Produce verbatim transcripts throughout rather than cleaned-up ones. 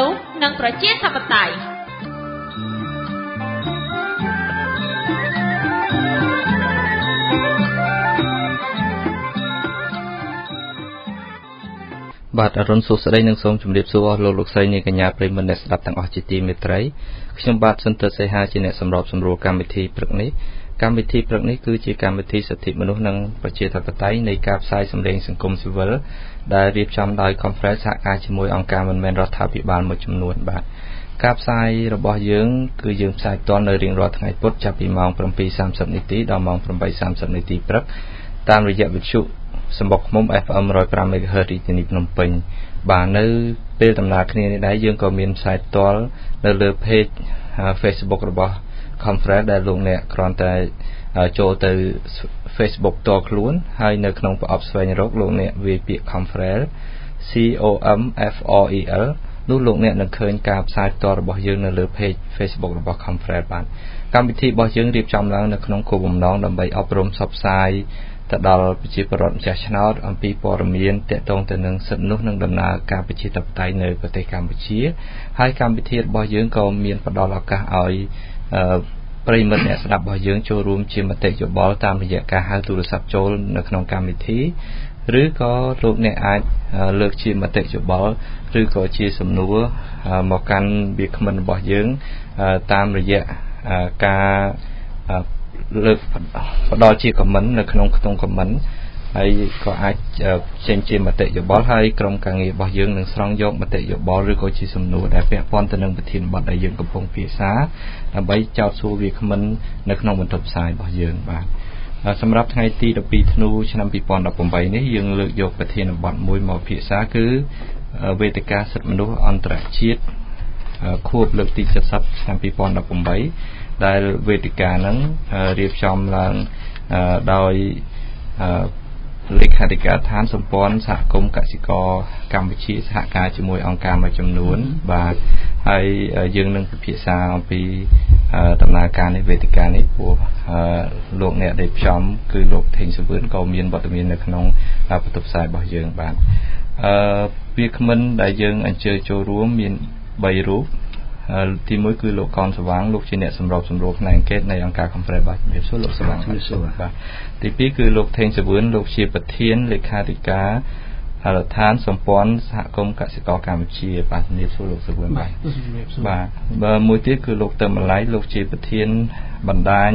មនុស្សនិងប្រជាធិបតេយ្យបាទអរុនសុស្ដីនិងសូមជម្រាបសួរលោកលោកស្រីនាងកញ្ញាប្រិយមិត្តអ្នកស្ដាប់ទាំងអស់ជាទីមេត្រីខ្ញុំបាទសុនទិសសេហាជាអ្នកសម្របសម្រួលកម្មវិធីព្រឹកនេះកម្មវិធីព្រឹកនេះគឺជាកម្មវិធីសិទ្ធិមនុស្សនិងប្រជាធិបតេយ្យនៃការផ្សាយសម្លេងសង្គមស៊ីវិលដែលរៀបចំដោយ Conference សហការជាមួយអង្គការមិនមែនរដ្ឋាភិបាលមួយចំនួនបាទការផ្សាយរបស់យើងគឺយើងផ្សាយផ្ទាល់នៅរៀងរាល់ថ្ងៃពុធចាប់ពីម៉ោង seven thirty នាទីដល់ម៉ោង eight thirty នាទីព្រឹកតាមរយៈវិទ្យុសម្បុកឃ្មុំ F M one oh five មេហ្គាហឺត រាជធានីភ្នំពេញបាទនៅពេលដំណើរគ្នានេះដែរយើងក៏មានផ្សាយផ្ទាល់នៅលើ page Facebook របស់ Conference ដែលលោកអ្នកគ្រាន់តែចូលទៅ Facebook ផ្ទាល់ខ្លួនហើយនៅក្នុងប្រអប់ស្វែងរកលោកអ្នកវាយពាក្យ Conference C O M F R E L នោះលោកអ្នកនឹងឃើញការផ្សាយផ្ទាល់របស់យើងនៅលើ page Facebook របស់ Conference បាទកម្មវិធីរបស់យើងរៀបចំឡើងនៅក្នុងគោលបំណងដើម្បីអប់រំផ្សព្វផ្សាយទៅដល់ប្រជាពលរដ្ឋម្ចាស់ឆ្នោតអំពីព័ត៌មានទាក់ទងទៅនឹងសិទ្ធិមនុស្សនិងដំណើរការប្រជាធិបតេយ្យនៅប្រទេសកម្ពុជាហើយកម្មវិធីរបស់យើងក៏មានផ្ដល់ឱកាសឲ្យប្រិយមិត្តអ្នកស្ដាប់របស់យើងចូលរួមជាមតិយោបល់តាមរយៈការហៅទូរស័ព្ទចូលនៅក្នុងកម្មវិធីឬក៏លោកអ្នកអាចលើកជាមតិយោបល់ឬក៏ជាសំណួរមកកាន់វាគ្មិនរបស់យើងតាមរយៈការលើកផ្ដល់ជា comment នៅក្នុងខ្ទង់ comment ហើយក៏អាចចេញជាមតិយោបល់ហើយក្រុមការងាររបស់យើងនឹងស្រង់យកមតិយោបល់ឬក៏ជាសំណួរដែលពាក់ព័ន្ធទៅនឹងប្រធានបទដែលយើងកំពុងពិភាក្សាដើម្បីចោទសួរវាគ្មិននៅក្នុងបន្ទប់ផ្សាយរបស់យើងបាទសម្រាប់ថ្ងៃទីtwelveធ្នូឆ្នាំtwenty eighteenនេះយើងលើកយកប្រធានបទមួយមកពិភាក្សាគឺវេទិកាសិទ្ធិមនុស្សអន្តរជាតិខួបលើកទីseventyឆ្នាំtwenty eighteenដែលវេទិកាហ្នឹងរៀបចំឡើងដោយលេខាធិការដ្ឋានសម្ព័ន្ធសហគមន៍កសិករកម្ពុជាសហការជាមួយអង្គការមួយចំនួនបាទហើយយើងនឹងពិភាក្សាអំពីដំណើរការនៃវេទិកានេះព្រោះលោកអ្នកដែលផ្សំគឺលោកថេងសវឿនក៏មានវត្តមាននៅក្នុងបន្ទប់ផ្សាយរបស់យើងបាទអឺវាគ្មិនដែលយើងអញ្ជើញចូលរួមមានthreeរូបទីមួយគឺលោកកនសវាងលោកជាអ្នកសម្របសម្រួលផ្នែកអង្កេតនៃអង្គការ Conference បាទជំរាបសួរលោកសវាងជំរាបសួរបាទទីពីរគឺលោកថេងសវឿនលោកជាប្រធានលេខាធិការរដ្ឋានសម្ព័ន្ធសហគមន៍កសិករកម្ពុជាបាទជំរាបសួរលោកសវឿនបាទបាទបើមួយទៀតគឺលោកទៅម្លៃលោកជាប្រធានបណ្ដាញ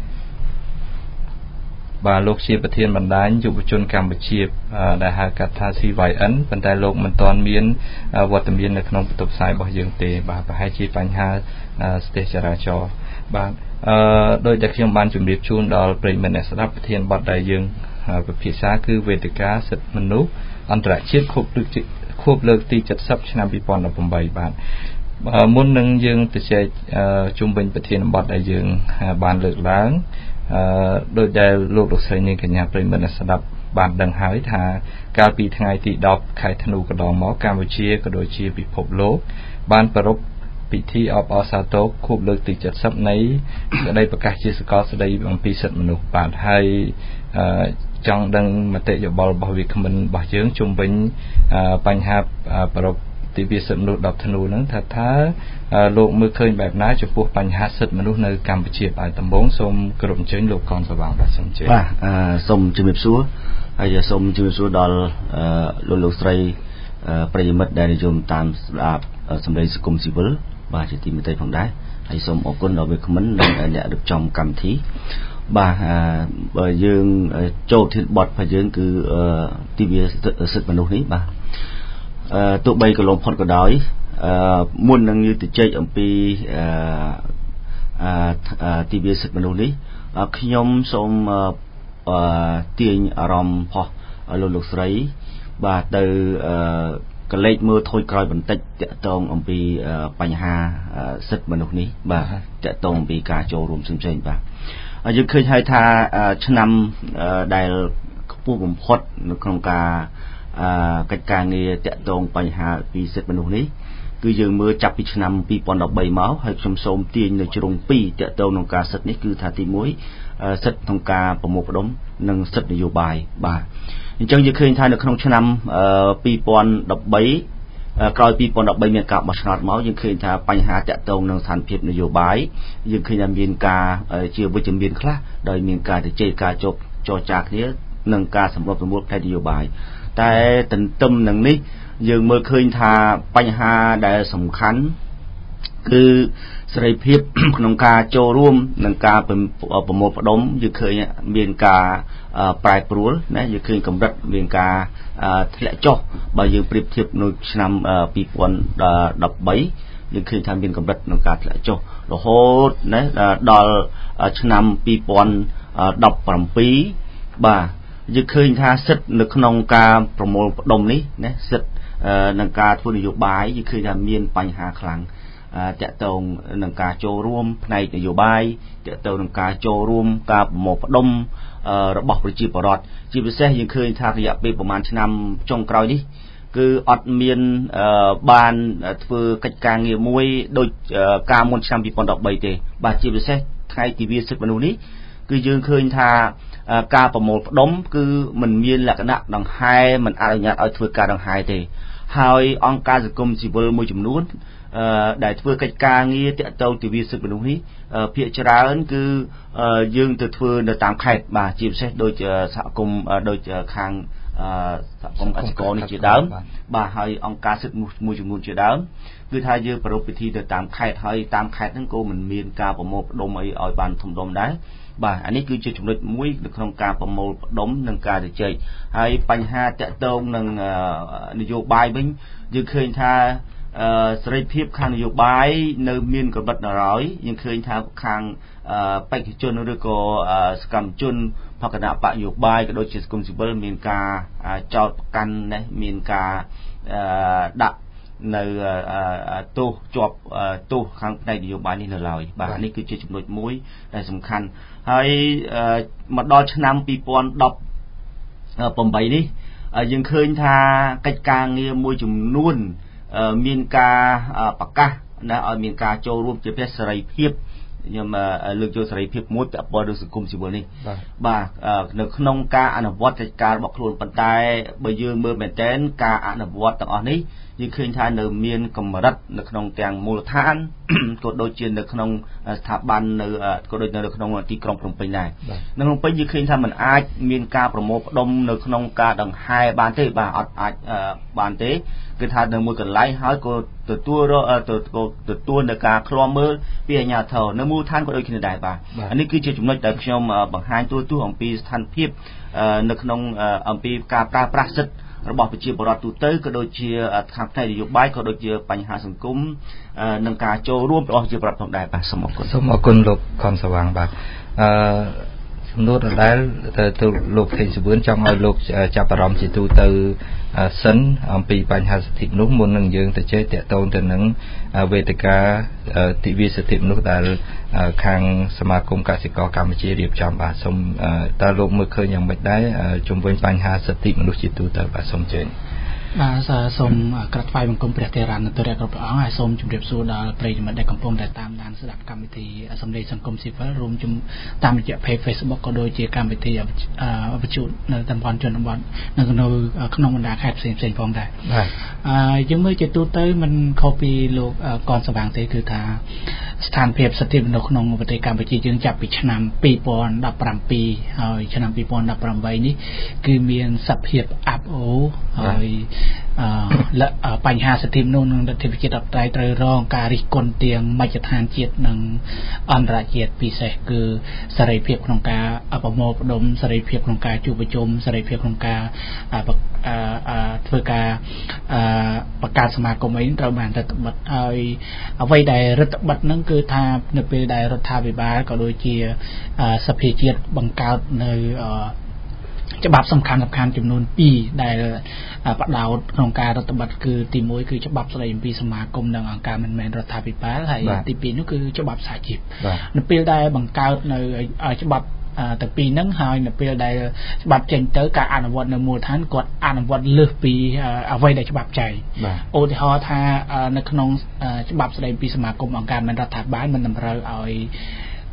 បាទលោកជាប្រធានបណ្ដាញយុវជនកម្ពុជាដែលហៅកាត់ថា C Y N ប៉ុន្តែលោកមិនទាន់មានវត្តមាននៅក្នុងបន្ទប់ផ្សាយរបស់យើងទេបាទប្រហែលជាបញ្ហាស្ទះចរាចរណ៍បាទអឺដោយតែខ្ញុំបានជម្រាបជូនដល់ប្រិយមិត្តអ្នកស្ដាប់ប្រធានបទដែលយើងពិភាក្សាគឺវេទិកាសិទ្ធិមនុស្សអន្តរជាតិខួបលើកខួបលើកទីseventyឆ្នាំtwenty eighteenបាទមុននឹងយើងទៅជែកជុំវិញប្រធានបទដែលយើងបានលើកឡើងអឺដោយដែលលោកលោកស្រីនាងកញ្ញាប្រិយមិត្តអ្នកស្ដាប់បានដឹងហើយថាកាលពីថ្ងៃទីtenខែធ្នូកន្លងមកកម្ពុជាក៏ដូចជាពិភពលោកបានប្រារព្ធពិធីអបអរសាទរខួបលើកទីseventyនៃសេចក្តីប្រកាសជាសកលស្តីអំពីសិទ្ធិមនុស្សបាទហើយចង់ដឹងមតិយោបល់របស់វាគ្មិនរបស់យើងជុំវិញបញ្ហាប្រារព្ធទិវាសិទ្ធិមនុស្សtenធ្នូហ្នឹងថាថាលោកមើលឃើញបែបណាចំពោះបញ្ហាសិទ្ធិមនុស្សនៅកម្ពុជាបាទដំបូងសូមគោរពអញ្ជើញលោកកនសវាងបាទសូមអញ្ជើញបាទសូមជម្រាបសួរហើយសូមជម្រាបសួរដល់លោកលោកស្រីប្រិយមិត្តដែលនិយមតាមស្ដាប់សម្លេងសង្គមស៊ីវិលបាទជាទីមេត្រីផងដែរហើយសូមអរគុណដល់វាគ្មិននិងអ្នករៀបចំកម្មវិធីបាទបើយើងចូលធានបទរបស់យើងគឺទិវាសិទ្ធិមនុស្សនេះបាទអឺទោះបីកន្លងផុតក៏ដោយអឺមុននឹងយើងទៅជែកអំពីអឺអឺទិវាសិទ្ធិមនុស្សនេះខ្ញុំសូមអឺទាញអារម្មណ៍ផុសលោកលោកស្រីបាទទៅអឺកលេចមើលថយក្រោយបន្តិចតាក់ទងអំពីបញ្ហាសិទ្ធិមនុស្សនេះបាទតាក់ទងអំពីការចូលរួមផ្សេងៗបាទយើងឃើញហើយថាឆ្នាំដែលខ្ពស់បំផុតនៅក្នុងការកិច្ចការងារតាក់ទងបញ្ហាពីសិទ្ធិមនុស្សនេះគឺយើងមើលចាប់ពីឆ្នាំtwenty thirteenមកហើយខ្ញុំសូមទាញនៅជ្រុងtwoតាក់ទងនឹងការសិទ្ធិនេះគឺថាទីoneសិទ្ធិក្នុងការប្រមូលផ្ដុំនិងសិទ្ធិនយោបាយបាទអញ្ចឹងយើងឃើញថានៅក្នុងឆ្នាំtwenty thirteen ក្រោយពីប៉ុនដប់បីមានការបោះឆ្នោតមកយើងឃើញថាបញ្ហាតាក់ទងនឹងស្ថានភាពនយោបាយយើងឃើញថាមានការជាវិជ្ជមានខ្លះដោយមានការជជែកការជប់ចរចាគ្នានឹងការសម្របសម្រួលផ្នែកនយោបាយតែទន្ទឹមនឹងនេះយើងមើលឃើញថាបញ្ហាដែលសំខាន់គឺសេរីភាពក្នុងការចូលរួមនឹងការប្រមូលផ្ដុំយើងឃើញមានការប្រែប្រួលណាយើងឃើញកម្រិតមានការធ្លាក់ចុះបើយើងប្រៀបធៀបនៅឆ្នាំពីរពាន់ដប់បីយើងឃើញថាមានកម្រិតក្នុងការធ្លាក់ចុះរហូតណាដល់ឆ្នាំពីរពាន់ដប់ប្រាំពីរបាទយើងឃើញថាសិទ្ធិនៅក្នុងការប្រមូលផ្ដុំនេះណាសិទ្ធិនឹងការធ្វើនយោបាយយើងឃើញថាមានបញ្ហាខ្លាំងតាក់ទងនឹងការចូលរួមផ្នែកនយោបាយតាក់ទងនឹងការចូលរួមការប្រមូលផ្ដុំរបស់ប្រជាពលរដ្ឋជាពិសេសយើងឃើញថារយៈពេលប្រហែលឆ្នាំចុងក្រោយនេះគឺអត់មានបានធ្វើកិច្ចការងារមួយដូចការមុនឆ្នាំពីរពាន់ដប់បីទេបាទជាពិសេសថ្ងៃទិវាសិទ្ធិមនុស្សនេះគឺយើងឃើញថាការប្រមូលផ្ដុំគឺมันមានលក្ខណៈដង្ហែមិនអនុញ្ញាតឲ្យធ្វើការដង្ហែទេហើយអង្គការសង្គមស៊ីវិលមួយចំនួនដែលធ្វើកិច្ចការងារតាក់ទងទិវាសិទ្ធិមនុស្សនេះភាគច្រើនគឺយើងទៅធ្វើនៅតាមខេត្តបាទជាពិសេសដូចសហគមន៍ដូចខាងសហគមន៍កសិករនេះជាដើមបាទហើយអង្គការសិទ្ធិមនុស្សមួយចំនួនជាដើមគឺថាយើងប្រារព្ធពិធីទៅតាមខេត្តហើយតាមខេត្តហ្នឹងក៏មិនមានការប្រមូលផ្ដុំអីឲ្យបានធំដុំដែរបាទអានេះគឺជាចំណុចមួយនៅក្នុងការប្រមូលផ្ដុំនិងការជជែកហើយបញ្ហាតាក់ទងនឹងនយោបាយវិញយើងឃើញថាសេរីភាពខាងនយោបាយនៅមានកម្រិតដល់ហើយយើងឃើញថាខាងបេក្ខជនឬក៏សកម្មជនបកគណៈបកនយោបាយក៏ដូចជាសង្គមស៊ីវិលមានការចោទប្រកាន់នេះមានការដាក់នៅទោសជាប់ទោសខាងផ្នែកនយោបាយនេះនៅឡើយបាទនេះគឺជាចំណុចមួយដែលសំខាន់ហើយមកដល់ឆ្នាំពីរពាន់ដប់ប្រាំបីនេះយើងឃើញថាកិច្ចការងារមួយចំនួនមានការប្រកាសណាឲ្យមានការចូលរួមជាពិសេសសេរីភាពខ្ញុំលើកយកសេរីភាពមួយពាក់ព័ន្ធនឹងសង្គមស៊ីវិលនេះបាទនៅក្នុងការអនុវត្តកិច្ចការរបស់ខ្លួនប៉ុន្តែបើយើងមើលមែនទែនការអនុវត្តទាំងអស់នេះយើងឃើញថានៅមានកម្រិតនៅក្នុងទាំងមូលដ្ឋានក៏ដូចជានៅក្នុងស្ថាប័ននៅក៏ដូចនៅក្នុងទីក្រុងភ្នំពេញដែរនៅភ្នំពេញយើងឃើញថាมันអាចមានការប្រមូលផ្ដុំនៅក្នុងការដង្ហែបានទេបាទអត់អាចបានទេគឺថានៅមួយកន្លែងហើយក៏ទទួលទទួលនៅការឃ្លាំមើលពីអាជ្ញាធរនៅមូលដ្ឋានក៏ដូចគ្នាដែរបាទអានេះគឺជាចំណុចដែលខ្ញុំបង្ហាញទូទៅអំពីស្ថានភាពនៅក្នុងអំពីការប្រើប្រាស់សិទ្ធិរបស់ប្រជាពលរដ្ឋទូទៅក៏ដូចជាខាងផ្នែកនយោបាយក៏ដូចជាបញ្ហាសង្គមនិងការចូលរួមរបស់ប្រជាពលរដ្ឋផងដែរបាទសូមអរគុណសូមអរគុណលោកខនសវាងបាទអឺសំណួរដដែលទៅលោកខេងសវឿនចង់ឲ្យលោកចាប់អារម្មណ៍ជាទូទៅសិនអំពីបញ្ហាសិទ្ធិមនុស្សមុននឹងយើងទៅជែកតាក់ទងទៅនឹងវេទិកាទិវាសិទ្ធិមនុស្សដែលខាងសមាគមកសិករកម្ពុជារៀបចំបាទសូមតើលោកមើលឃើញយ៉ាងម៉េចដែរជំវិញបញ្ហាសិទ្ធិមនុស្សជាទូទៅបាទសូមជើញបាទសូមក្រាបថ្វាយបង្គំព្រះទេរានុត្តរៈគ្រប់ព្រះអង្គហើយសូមជម្រាបសួរដល់ប្រិយមិត្តដែលកំពុងតែតាមដានស្ដាប់កម្មវិធីសម្លេងសង្គមស៊ីវិលរួមជុំតាមរយៈ Page Facebook ក៏ដូចជាកម្មវិធីវិទ្យុនៅតំបន់ជនបទនៅក្នុងបណ្ដាខេត្តផ្សេងៗផងដែរបាទហើយយើងមើលជាទូទៅមិនខុសពីលោកកនសវាងទេគឺថាស្ថានភាពសិទ្ធិមនុស្សក្នុងប្រទេសកម្ពុជាយើងចាប់ពីឆ្នាំពីរពាន់ដប់ប្រាំពីរហើយឆ្នាំពីរពាន់ដប់ប្រាំបីនេះគឺមានសភាពអាប់អូហើយបញ្ហាសិទ្ធិមនុស្សនិងលទ្ធិប្រជាធិបតេយ្យត្រូវរងការរិះគន់ទាំងមជ្ឈដ្ឋានជាតិនិងអន្តរជាតិពិសេសគឺសេរីភាពក្នុងការប្រមូលផ្ដុំសេរីភាពក្នុងការជួបប្រជុំសេរីភាពក្នុងការធ្វើការបង្កើតសមាគមអីត្រូវបានរដ្ឋបិទហើយអ្វីដែលរដ្ឋបិទហ្នឹងគឺថានៅពេលដែលរដ្ឋាភិបាលក៏ដូចជាសភាជាតិបង្កើតនៅច្បាប់សំខាន់សំខាន់ចំនួនពីរដែលបដោតក្នុងការរដ្ឋបတ်គឺទីមួយគឺច្បាប់ស្តីអំពីសមាគមនិងអង្គការមិនមែនរដ្ឋាភិបាលហើយទីពីរនោះគឺច្បាប់សហជីពនៅពេលដែលបង្កើតនៅច្បាប់ទាំងពីរហ្នឹងហើយនៅពេលដែលច្បាប់ចេញទៅការអនុវត្តនៅមូលដ្ឋានគាត់អនុវត្តលើសពីអ្វីដែលច្បាប់ចែងឧទាហរណ៍ថានៅក្នុងច្បាប់ស្តីពីសមាគមអង្គការមិនរដ្ឋាភិបាលមិនតម្រូវឲ្យ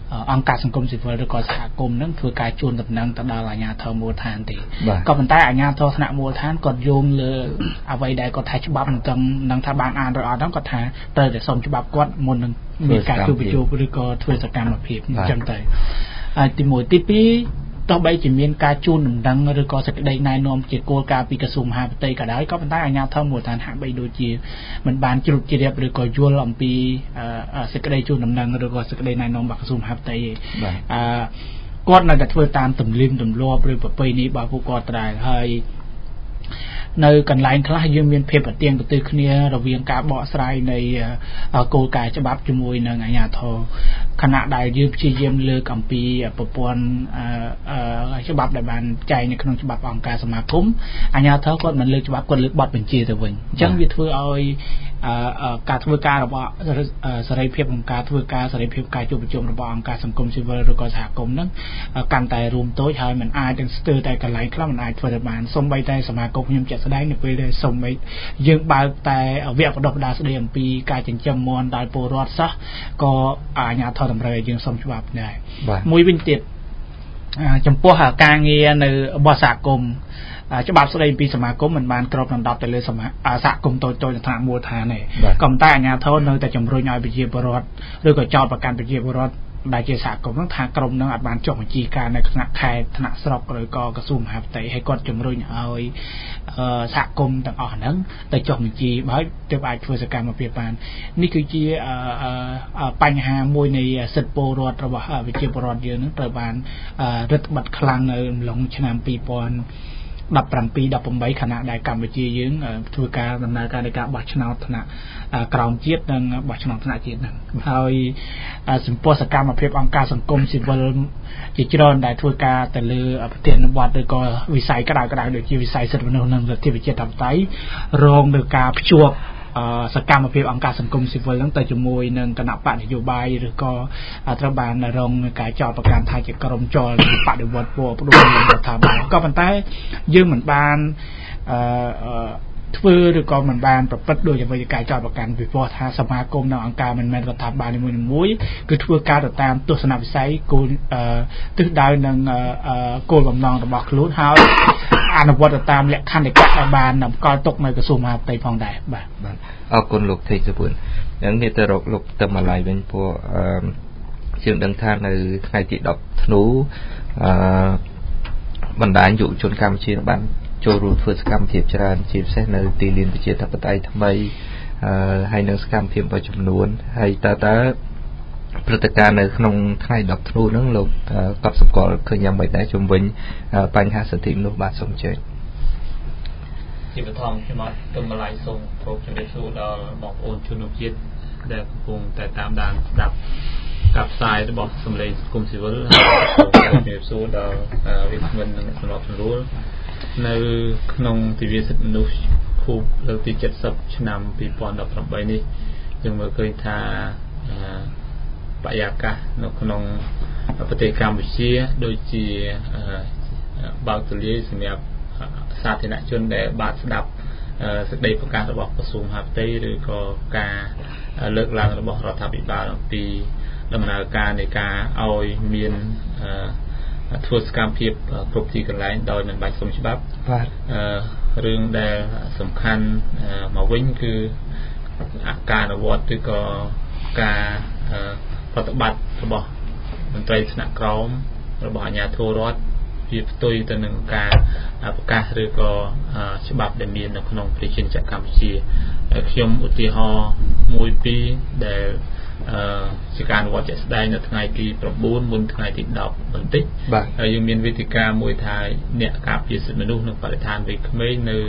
អង្គការសង្គមស៊ីវិលឬក៏សហគមន៍នឹងធ្វើការជួនដំណឹងទៅដល់អាជ្ញាធរមូលដ្ឋានទេក៏ប៉ុន្តែអាជ្ញាធរថ្នាក់មូលដ្ឋានគាត់យោងលើអ្វីដែលគាត់ថាច្បាប់មិនទាំងនឹងថាបានអានឬអត់ហ្នឹងគាត់ថាត្រូវតែសុំច្បាប់គាត់មុននឹងមានការជួបប្រជុំឬក៏ធ្វើសកម្មភាពអញ្ចឹងទៅហើយទីមួយទីពីរទោះបីជាមានការជួនដំណឹងឬក៏សេចក្តីណែនាំជាគោលការណ៍ពីក្រសួងមហាផ្ទៃក៏ដោយក៏ប៉ុន្តែអាជ្ញាធរមូលដ្ឋានហាក់បីដូចជាមិនបានជ្រាបជ្រាបឬក៏យល់អំពីសេចក្តីជួនដំណឹងឬក៏សេចក្តីណែនាំរបស់ក្រសួងមហាផ្ទៃទេអឺគាត់នៅតែធ្វើតាមទម្លាប់ទម្លាប់ឬប្រពៃណីរបស់ពួកគាត់ដែរហើយនៅកន្លែងខ្លះយើងមានភាពប្រទៀងប្រទើគ្នារវាងការបកស្រាយនៃគោលការណ៍ច្បាប់ជាមួយនឹងអាជ្ញាធរខណៈដែលយើងព្យាយាមលើកអំពីប្រព័ន្ធច្បាប់ដែលបានចែងនៅក្នុងច្បាប់អង្គការសមាគមអាជ្ញាធរគាត់មិនលើកច្បាប់គាត់លើកបទបញ្ជាទៅវិញអញ្ចឹងវាធ្វើឲ្យការធ្វើការរបស់សេរីភាពក្នុងការធ្វើការសេរីភាពការជួបប្រជុំរបស់អង្គការសង្គមស៊ីវិលឬក៏សហគមន៍ហ្នឹងកាន់តែរួមតូចហើយมันអាចទាំងស្ទើរតែកន្លែងខ្លះมันអាចធ្វើទៅបានសូម្បីតែសមាគមខ្ញុំជាក់ស្ដែងនៅពេលដែលសូម្បីយើងបើកតែវគ្គបណ្ដុះបណ្ដាលស្ដីអំពីការចិញ្ចឹមមាន់ដល់ពលរដ្ឋសោះក៏អាជ្ញាធរតម្រូវឲ្យយើងសុំច្បាប់ដែរមួយវិញទៀតចំពោះការងារនៅរបស់សហគមន៍ច្បាប់ស្ដីពីសមាគមមិនបានគ្របដណ្ដប់ទៅលើសហគមន៍តូចៗនៅថ្នាក់មូលដ្ឋានទេក៏ប៉ុន្តែអាជ្ញាធរនៅតែជំរុញឲ្យប្រជាពលរដ្ឋឬក៏ចោទប្រកាន់ប្រជាពលរដ្ឋដែលជាសហគមន៍ហ្នឹងថាក្រុមហ្នឹងអាចបានចុះបញ្ជីការនៅថ្នាក់ខេត្តថ្នាក់ស្រុកឬក៏ក្រសួងមហាផ្ទៃហើយគាត់ជំរុញឲ្យសហគមន៍ទាំងអស់ហ្នឹងទៅចុះបញ្ជីបើទើបអាចធ្វើសកម្មភាពបាននេះគឺជាបញ្ហាមួយនៃសិទ្ធិពលរដ្ឋរបស់ប្រជាពលរដ្ឋយើងហ្នឹងត្រូវបានរឹតបន្តឹងខ្លាំងនៅអំឡុងឆ្នាំពីរពាន់ដប់ប្រាំពីរ ដប់ប្រាំបីខណៈដែលកម្ពុជាយើងធ្វើការដំណើរការនៃការបោះឆ្នោតថ្នាក់ក្រោមជាតិនិងបោះឆ្នោតថ្នាក់ជាតិហ្នឹងហើយសម្ពោះសកម្មភាពអង្គការសង្គមស៊ីវិលជាច្រើនដែលធ្វើការទៅលើប្រធានបទឬក៏វិស័យក្តៅក្តៅដូចជាវិស័យសិទ្ធិមនុស្សនិងសិទ្ធិប្រជាធិបតេយ្យរងនឹងការភ្ជាប់សកម្មភាពអង្គការសង្គមស៊ីវិលហ្នឹងទៅជាមួយនឹងគណៈបកនយោបាយឬក៏ត្រូវបានរងនឹងការចោទប្រកាន់ថាជាក្រុមចលបដិវត្តពណ៌ផ្ដួលរដ្ឋាភិបាលក៏ប៉ុន្តែយើងមិនបានអឺធ្វើឬក៏មិនបានប្រព្រឹត្តដោយអ្វីការចោទប្រកាន់ពីព្រោះថាសមាគមនៅអង្គការមិនមែនរដ្ឋាភិបាលនីមួយៗគឺធ្វើការទៅតាមទស្សនវិស័យគោលទិសដៅនឹងគោលបំណងរបស់ខ្លួនហើយអនុវត្តទៅតាមលក្ខន្តិកៈដែលបានតម្កល់ទុកនៅក្រសួងមហាផ្ទៃផងដែរបាទបាទអរគុណលោកថេកសុភឿនអញ្ចឹងនេះទៅរកលោកទៅម្លាយវិញព្រោះអឺជាងដឹងថានៅថ្ងៃទីដប់ធ្នូអឺបណ្ដាញយុវជនកម្ពុជាបានចូលរួមធ្វើសកម្មភាពច្រើនជាពិសេសនៅទីលានប្រជាធិបតេយ្យថ្មីហើយនឹងសកម្មភាពមួយចំនួនហើយតើតើព្រឹត្តិការណ៍នៅក្នុងថ្ងៃដប់ធ្នូហ្នឹងលោកកត់សម្គាល់ឃើញយ៉ាងម៉េចដែរជុំវិញបញ្ហាសិទ្ធិមនុស្សបាទសូមអញ្ជើញជាបឋមខ្ញុំអត់ទៅម្លាយសូមគោរពជំរាបសួរដល់បងប្អូនជនជាតិដែលកំពុងតែតាមដានស្ដាប់ការផ្សាយរបស់សម្លេងសង្គមស៊ីវិលហើយជំរាបសួរដល់វិក្កាមនិងសម្រាប់ស្រួលនៅក្នុងទិវាសិទ្ធិមនុស្សខួបលើកទីเจ็ดสิบឆ្នាំពីរពាន់ដប់ប្រាំបីនេះយើងមើលឃើញថាបរិយាកាសនៅក្នុងប្រទេសកម្ពុជាដូចជាបើកទូលាយសម្រាប់សាធារណជនដែលបានស្ដាប់សេចក្តីប្រកាសរបស់ក្រសួងមហាផ្ទៃឬក៏ការលើកឡើងរបស់រដ្ឋាភិបាលអំពីដំណើរការនៃការឲ្យមានធ្វើសកម្មភាពគ្រប់ទីកន្លែងដោយមិនបាច់សុំច្បាប់បាទរឿងដែលសំខាន់មកវិញគឺការអនុវត្តឬក៏ការប្រតិបត្តិរបស់មន្ត្រីថ្នាក់ក្រោមរបស់អាជ្ញាធររដ្ឋវាផ្ទុយទៅនឹងការប្រកាសឬក៏ច្បាប់ដែលមាននៅក្នុងប្រជាជាតិកម្ពុជាខ្ញុំឧទាហរណ៍មួយពីរដែលជាការអនុវត្តជាក់ស្ដែងនៅថ្ងៃទី9មុនថ្ងៃទីដប់បន្តិចហើយយើងមានវេទិកាមួយថាអ្នកការពារសិទ្ធិមនុស្សនិងបរិស្ថានវ័យក្មេងនៅ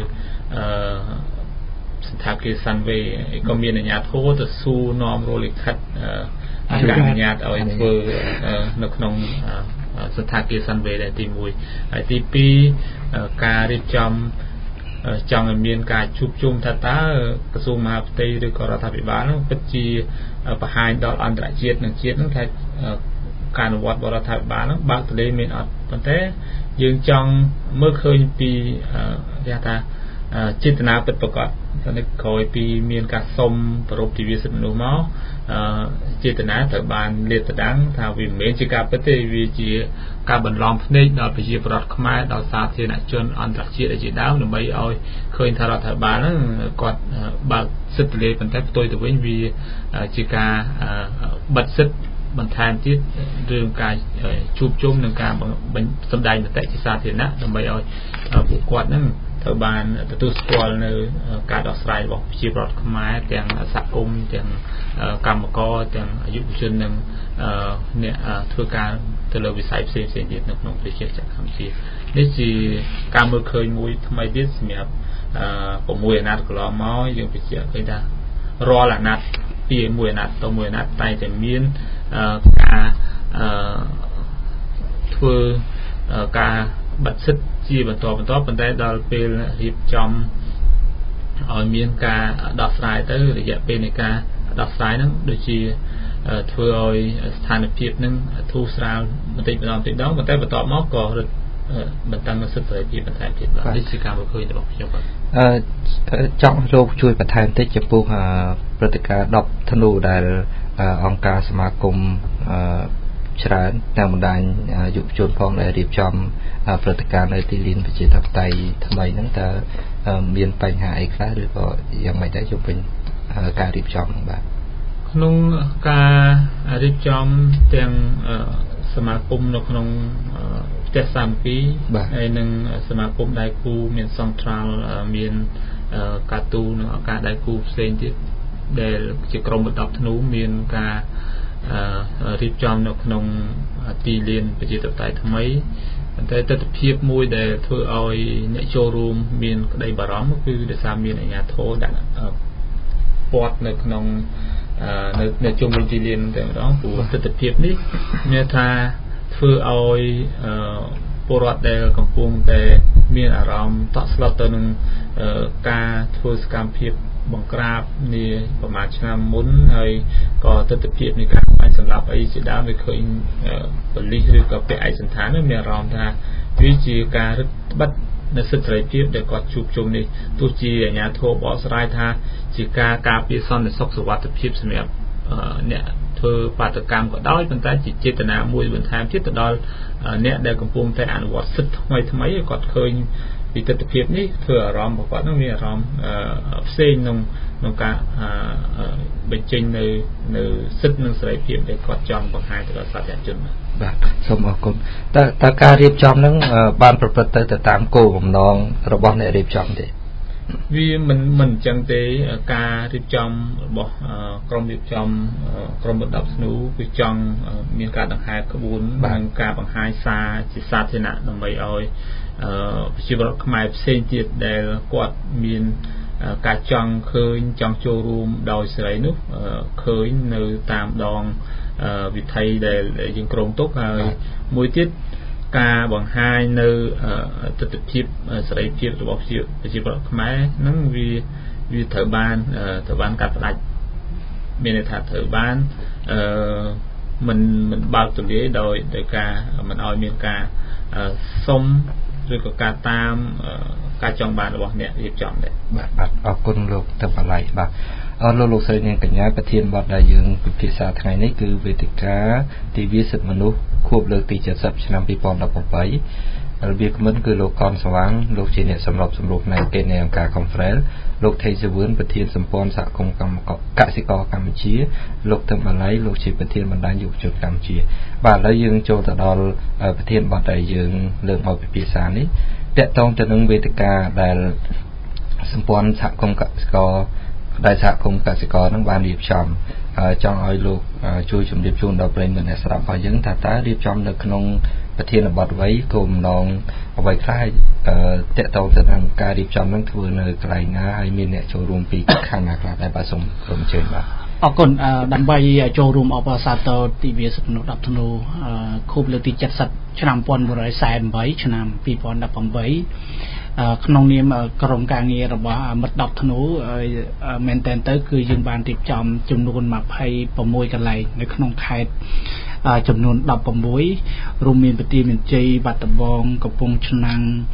សន្តាគារសាន់វេក៏មានអាជ្ញាធរទៅសួរនាំរលិខិតអនុញ្ញាតឲ្យធ្វើនៅក្នុងសន្តាគារសាន់វេដែលទីមួយហើយទីពីរការរៀបចំចង់ឲ្យមានការជួបជុំថាតើក្រសួងមហាផ្ទៃឬក៏រដ្ឋាភិបាលនោះពិតជាបង្ហាញដល់អន្តរជាតិនិងជាតិនោះថាការអនុវត្តរបស់រដ្ឋាភិបាលនោះបើកទលេមានអត់ប៉ុន្តែយើងចង់មើលឃើញពីគេថាចេតនាពិតប្រាកដតែក្រោយពីមានការសុំប្រពៃទិវាសិទ្ធិមនុស្សមកចេតនាត្រូវបានលាតត្រដាងថាវាមិនមែនជាការពិតទេវាជាការបន្លំភ្នែកដល់ប្រជាពលរដ្ឋខ្មែរដល់សាធារណជនអន្តរជាតិជាដើមដើម្បីឲ្យឃើញថារដ្ឋាភិបាលហ្នឹងគាត់បើកសិទ្ធិលេប៉ុន្តែផ្ទុយទៅវិញវាជាការបិទសិទ្ធិបន្ថែមទៀតរឿងការជួបជុំនិងការសម្ដែងមតិជាសាធារណៈដើម្បីឲ្យពួកគាត់ហ្នឹងត្រូវបានទទួលស្គាល់នៅការដោះស្រាយរបស់ប្រជាពលរដ្ឋខ្មែរទាំងសហគមន៍ទាំងកម្មករទាំងយុវជននិងអ្នកធ្វើការទៅលើវិស័យផ្សេងៗទៀតនៅក្នុងប្រជាជាតិកម្ពុជានេះជាការមើលឃើញមួយថ្មីទៀតសម្រាប់6អាណត្តិកន្លងមកយើងបញ្ជាក់ឃើញថារាល់អាណត្តិពីមួយអាណត្តិទៅមួយអាណត្តិតែតែមានការធ្វើការបាត់សិទ្ធិជាបន្តបន្តប៉ុន្តែដល់ពេលរៀបចំឲ្យមានការដោះស្រាយទៅរយៈពេលនៃការដោះស្រាយហ្នឹងដូចជាធ្វើឲ្យស្ថានភាពហ្នឹងធូរស្រាលបន្តិចម្ដងបន្តិចម្ដងប៉ុន្តែបន្ទាប់មកក៏រឹតបន្តឹងសិទ្ធិសេរីភាពបន្ថែមទៀតបាទនេះជាការមើលឃើញរបស់ខ្ញុំបាទអឺចង់លោកជួយបន្ថែមតិចចំពោះព្រឹត្តិការណ៍ដប់ធ្នូដែលអង្គការសមាគមអឺច្រើនតាមបណ្ដាញយុវជនផងដែលរៀបចំព្រឹត្តិការណ៍នៅទីលានប្រជាធិបតេយ្យថ្មីហ្នឹងតើមានបញ្ហាអីខ្លះឬក៏យ៉ាងម៉េចដែរជុំវិញការរៀបចំហ្នឹងបាទក្នុងការរៀបចំទាំងសមាគមនៅក្នុងផ្ទះសាមគ្គីហើយនិងសមាគមដៃគូមានសង្ត្រាល់មានកាទូនិងអង្គការដៃគូផ្សេងទៀតដែលជាក្រុមបណ្ដប់ធ្នូមានការរៀបចំនៅក្នុងទីលានប្រជាធិបតេយ្យថ្មីប៉ុន្តែទស្សនវិជ្ជាមួយដែលធ្វើឲ្យអ្នកចូលរួមមានក្តីបារម្ភគឺដោយសារមានអាជ្ញាធរដាក់ពាត់នៅក្នុងនៅនៅជុំវិញទីលានតែម្ដងព្រោះទស្សនវិជ្ជានេះមានថាធ្វើឲ្យពលរដ្ឋដែលកំពុងតែមានអារម្មណ៍តក់ស្លុតទៅនឹងការធ្វើសកម្មភាពបង្ក្រាបនាប្រមាណឆ្នាំមុនហើយក៏ទស្សនវិជ្ជានៃការបាញ់សម្លាប់អីជាដើមវាឃើញប៉ូលីសឬក៏ពាក់ឯកសណ្ឋានមានអារម្មណ៍ថាវាជាការរឹតបន្តឹងនៅសិទ្ធិសេរីភាពដែលគាត់ជួបជុំនេះទោះជាអាជ្ញាធរបកស្រាយថាជាការការពារសន្តិសុខសុវត្ថិភាពសម្រាប់អ្នកធ្វើបាតកម្មក៏ដោយប៉ុន្តែជាចេតនាមួយបន្ថែមទៀតទៅដល់អ្នកដែលកំពុងតែអនុវត្តសិទ្ធិថ្មីថ្មីគាត់ឃើញពីទស្សនវិជ្ជានេះធ្វើអារម្មណ៍របស់គាត់នឹងមានអារម្មណ៍ផ្សេងក្នុងក្នុងការបញ្ចេញនៅនៅសិទ្ធិនិងសេរីភាពដែលគាត់ចង់បង្ហាញទៅដល់សាធារណជនបាទសូមអរគុណតើតើការរៀបចំហ្នឹងបានប្រព្រឹត្តទៅតាមគោលបំណងរបស់អ្នករៀបចំទេវាមិនមិនអញ្ចឹងទេការរៀបចំរបស់ក្រុមរៀបចំក្រុមបណ្ដប់ធ្នូគឺចង់មានការដង្ហែក្បួននិងការបង្ហាញសារជាសាធារណៈដើម្បីឲ្យប្រជាពលរដ្ឋខ្មែរផ្សេងទៀតដែលគាត់មានការចង់ឃើញចង់ចូលរួមដោយសេរីនោះឃើញនៅតាមដងវិថីដែលយើងគ្រោងទុកហើយមួយទៀតការបង្ហាញនៅទស្សនវិជ្ជាសេរីភាពរបស់ប្រជាពលរដ្ឋខ្មែរហ្នឹងវាវាត្រូវបានត្រូវបានកាត់ផ្ដាច់មានន័យថាត្រូវបានអឺមិនមិនបើកទូលាយដោយដោយការមិនឲ្យមានការសុំឬក៏ការតាមការចង់បានរបស់អ្នករៀបចំដែរបាទបាទអរគុណលោកទៅបល័យបាទអរលោកលោកស្រីនាងកញ្ញាប្រធានបទដែលយើងពិភាក្សាថ្ងៃនេះគឺវេទិកាទិវាសិទ្ធិមនុស្សខួបលើកទីเจ็ดสิบឆ្នាំពីរពាន់ដប់ប្រាំeightរបៀបមិនគឺលោកកនសវាងលោកជាអ្នកសម្របសម្រួលផ្នែកកិច្ចនៃអង្គការ Conference លោកថេសវឿនប្រធានសម្ព័ន្ធសហគមន៍កម្មកសិករកម្ពុជាលោកទឹមបល័យលោកជាប្រធានបណ្ដាញយុវជនកម្ពុជាបាទឥឡូវយើងចូលទៅដល់ប្រធានបទដែលយើងលើកមកពិភាក្សានេះតកតងទៅនឹងវេទិកាដែលសម្ព័ន្ធសហគមន៍កសិករដែលសហគមន៍កសិករនឹងបានរៀបចំចង់ឲ្យលោកជួយជម្រាបជូនដល់ប្រិយមិត្តអ្នកស្ដាប់របស់យើងថាតើរៀបចំនៅក្នុងប្រធានបទអ្វីគោលបំណងអ្វីខ្លះតកតងទៅនឹងការរៀបចំនឹងធ្វើនៅកន្លែងណាហើយមានអ្នកចូលរួមពីខាងណាខ្លះដែរបាទសូមសូមអញ្ជើញបាទអរគុណដើម្បីចូលរួមអបអរសាទរទិវាសិទ្ធិមនុស្សដប់ធ្នូខួបលើកទីเจ็ดสิบឆ្នាំnineteen forty-eightឆ្នាំtwo thousand eighteenក្នុងនាមក្រុមការងាររបស់មិត្តដប់ធ្នូមែនតើទៅគឺយើងបានរៀបចំចំនួនtwenty-sixកន្លែងនៅក្នុងខេត្តចំនួនnineteenរួមមានបន្ទាយមានជ័យបាត់ដំបងកំពង់ឆ្នាំង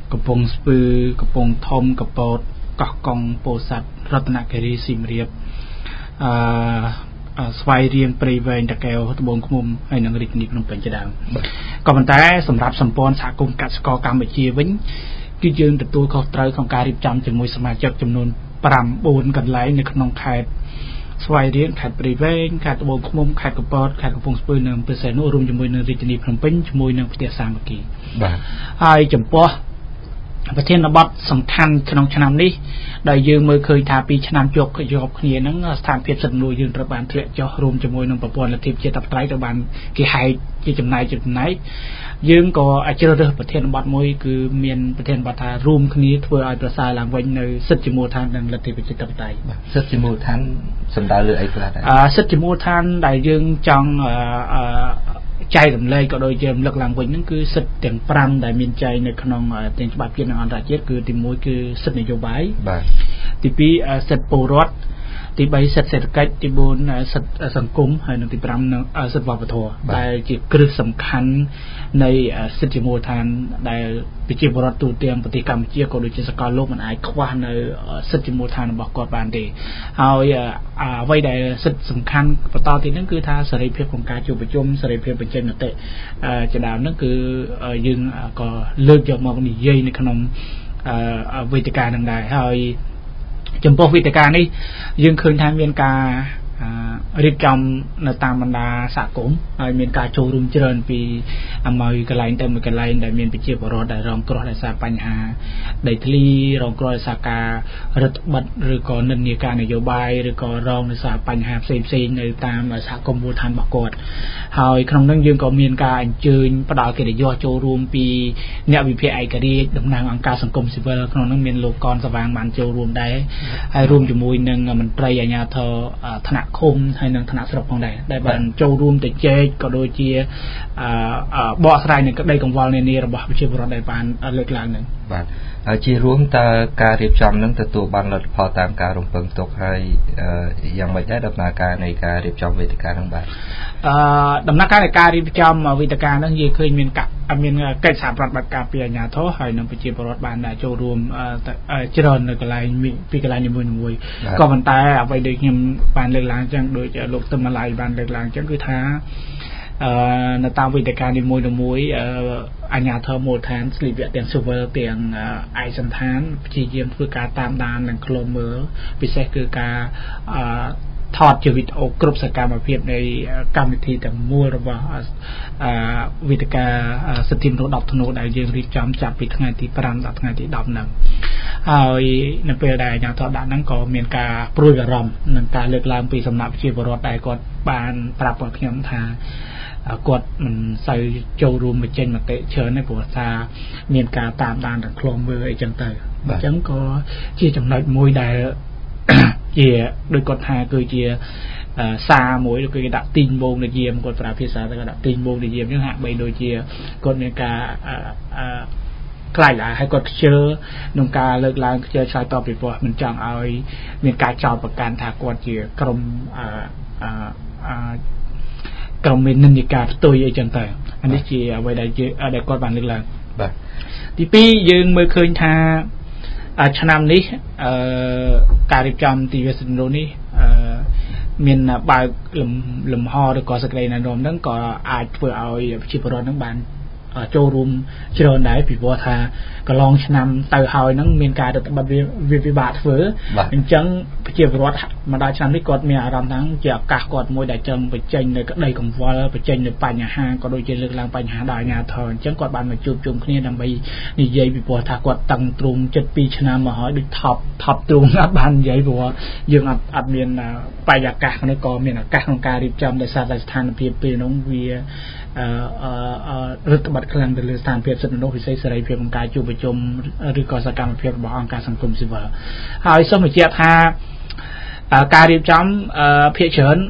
កំពង់ស្ពឺកំពង់ធំកពតកោះកុងពោធិ៍សាត់រតនគិរីសៀមរាបអឺស្វាយរៀងព្រៃវែងតាកែវត្បូងឃ្មុំហើយនិងរាជធានីភ្នំពេញជាដើមក៏ប៉ុន្តែសម្រាប់សម្ព័ន្ធសហគមន៍កសិករកម្ពុជាវិញគឺយើងទទួលខុសត្រូវក្នុងការរៀបចំជាមួយសមាជិកចំនួនfive fourកន្លែងនៅក្នុងខេត្តស្វាយរៀងខេត្តព្រៃវែងខេត្តត្បូងឃ្មុំខេត្តកពតខេត្តកំពង់ស្ពឺនិងអំពើសែននោះរួមជាមួយនឹងរាជធានីភ្នំពេញជាមួយនឹងផ្ទះសាមគ្គីបាទហើយចំពោះប្រធានបទសំខាន់ក្នុងឆ្នាំនេះដែលយើងមើលឃើញថាពីឆ្នាំជាប់ជាប់គ្នាហ្នឹងស្ថានភាពសិទ្ធិមនុស្សយើងត្រូវបានធ្លាក់ចុះរួមជាមួយនឹងប្រព័ន្ធលទ្ធិប្រជាធិបតេយ្យត្រូវបានគេហែកជាចំណាយចំណែកយើងក៏អាចជ្រើសរើសប្រធានបទមួយគឺមានប្រធានបទថារួមគ្នាធ្វើឲ្យប្រសើរឡើងវិញនៅសិទ្ធិជាមូលដ្ឋាននិងលទ្ធិប្រជាធិបតេយ្យបាទសិទ្ធិជាមូលដ្ឋានសំដៅលើអីខ្លះដែរអឺសិទ្ធិជាមូលដ្ឋានដែលយើងចង់អឺចែករំលែកក៏ដូចជារំលឹកឡើងវិញហ្នឹងគឺសិទ្ធិទាំងfiveដែលមានចែងនៅក្នុងទាំងច្បាប់ជាតិនិងអន្តរជាតិគឺទីoneគឺសិទ្ធិនយោបាយបាទទីtwoសិទ្ធិពលរដ្ឋទីthreeសិទ្ធិសេដ្ឋកិច្ចទីfourសិទ្ធិសង្គមហើយនិងទីfiveនៅសិទ្ធិវប្បធម៌ដែលជាគ្រឹះសំខាន់នៃសិទ្ធិជាមូលដ្ឋានដែលប្រជាពលរដ្ឋទូទាំងប្រទេសកម្ពុជាក៏ដូចជាសកលលោកមិនអាចខ្វះនៅសិទ្ធិជាមូលដ្ឋានរបស់គាត់បានទេហើយអ្វីដែលសិទ្ធិសំខាន់បន្តទៀតហ្នឹងគឺថាសេរីភាពក្នុងការជួបប្រជុំសេរីភាពបញ្ចេញមតិជាដើមហ្នឹងគឺយើងក៏លើកយកមកនិយាយនៅក្នុងវេទិកាហ្នឹងដែរហើយចំពោះវេទិកានេះយើងឃើញថាមានការរៀបចំនៅតាមបណ្ដាសហគមន៍ហើយមានការចូលរួមច្រើនពីមួយកន្លែងទៅមួយកន្លែងដែលមានប្រជាពលរដ្ឋដែលរងគ្រោះដោយសារបញ្ហាដីធ្លីរងគ្រោះដោយសារការរដ្ឋបិទឬក៏និន្នាការនយោបាយឬក៏រងដោយសារបញ្ហាផ្សេងៗនៅតាមសហគមន៍មូលដ្ឋានរបស់គាត់ហើយក្នុងនោះយើងក៏មានការអញ្ជើញផ្ដល់កិត្តិយសចូលរួមពីអ្នកវិភាគឯករាជ្យតំណាងអង្គការសង្គមស៊ីវិលក្នុងនោះមានលោកកនសវាងបានចូលរួមដែរហើយរួមជាមួយនឹងមន្ត្រីអាជ្ញាធរថ្នាក់ឃុំហើយនឹងថ្នាក់ស្រុកផងដែរដែលបានចូលរួមទៅជែកក៏ដូចជាបកស្រាយនឹងក្តីកង្វល់នានារបស់ប្រជាពលរដ្ឋដែលបានលើកឡើងនឹងបាទហើយជារួមតើការរៀបចំនឹងទទួលបានលទ្ធផលតាមការរំពឹងទុកហើយយ៉ាងម៉េចដែរដំណើរការនៃការរៀបចំវេទិកានឹងបាទអឺដំណើរការនៃការរៀបចំវេទិកានឹងយើងឃើញមានមានកិច្ចសហប្រតិបត្តិការពីអាជ្ញាធរហើយនិងប្រជាពលរដ្ឋបានចូលរួមច្រើននៅកន្លែងពីកន្លែងនីមួយៗក៏ប៉ុន្តែអ្វីដែលខ្ញុំបានលើកឡើងចឹងដូចលោកទឹមម៉ាឡៃបានលើកឡើងចឹងគឺថាអឺនៅតាមវេទិកានីមួយៗអាជ្ញាធរមូលដ្ឋានស្លីវៈទាំងស៊ីវិលទាំងឯកសណ្ឋានព្យាយាមធ្វើការតាមដាននិងឃ្លាំមើលពិសេសគឺការអឺថតជាវីដេអូគ្រប់សកម្មភាពនៃកម្មវិធីទាំងមូលរបស់អឺវេទិកាសិទ្ធិមនុស្សtenធ្នូដែលយើងរៀបចំចាប់ពីថ្ងៃទីfiveដល់ថ្ងៃទីtenហ្នឹងហើយនៅពេលដែលអាជ្ញាធរដាក់ហ្នឹងក៏មានការព្រួយបារម្ភនឹងការលើកឡើងពីសំណាក់ប្រជាពលរដ្ឋដែលគាត់បានប្រាប់ខ្ញុំថាគាត់មិនសូវចូលរួមបញ្ចេញមតិច្រើនទេព្រោះថាមានការតាមដាននិងឃ្លាំមើលអីចឹងទៅអញ្ចឹងក៏ជាចំណុចមួយដែលជាដោយគាត់ថាគឺជាសារមួយឬគេដាក់ទីងបងនិយាមគាត់ប្រើភាសាទៅដាក់ទីងបងនិយាមអញ្ចឹងហាក់បីដូចជាគាត់មានការអឺខ្លាចឡាហើយគាត់ខ្ជិលក្នុងការលើកឡើងខ្ជិលឆ្លើយតបពីព្រោះមិនចង់ឲ្យមានការចោទប្រកាន់ថាគាត់ជាក្រុមអឺអឺក្រុមមាននិន្នាការផ្ទុយអីចឹងទៅអានេះជាអ្វីដែលដែលគាត់បានលើកឡើងបាទទីtwoយើងមើលឃើញថាឆ្នាំនេះអឺការរៀបចំទិវាសិទ្ធិមនុស្សនេះអឺមានបើកលំហឬក៏សេចក្តីណែនាំហ្នឹងក៏អាចធ្វើឲ្យប្រជាពលរដ្ឋហ្នឹងបានចូលរួមច្រើនដែរពីព្រោះថាកន្លងឆ្នាំទៅហើយហ្នឹងមានការរដ្ឋបတ်វាពិបាកធ្វើអញ្ចឹងប្រជាពលរដ្ឋមកដល់ឆ្នាំនេះគាត់មានអារម្មណ៍ថាជាឱកាសគាត់មួយដែលចង់បញ្ចេញនៅក្តីកង្វល់បញ្ចេញនៅបញ្ហាក៏ដូចជាលើកឡើងបញ្ហាដល់អាជ្ញាធរអញ្ចឹងគាត់បានមកជួបជុំគ្នាដើម្បីនិយាយពីព្រោះថាគាត់តឹងទ្រូងចិត្តtwoឆ្នាំមកហើយដូចថប់ថប់ទ្រូងអត់បាននិយាយព្រោះយើងអត់អត់មានបរិយាកាសនេះក៏មានឱកាសក្នុងការរៀបចំដោយសារតែស្ថានភាពពេលនោះវាអឺអឺរដ្ឋបတ်ខ្លាំងទៅលើស្ថានភាពសិទ្ធិមនុស្សវិស័យសេរីភាពក្នុងការជួបប្រជុំឬក៏សកម្មភាពរបស់អង្គការសង្គមស៊ីវិលហើយសូមបញ្ជាក់ថាការរៀបចំភាគច្រើន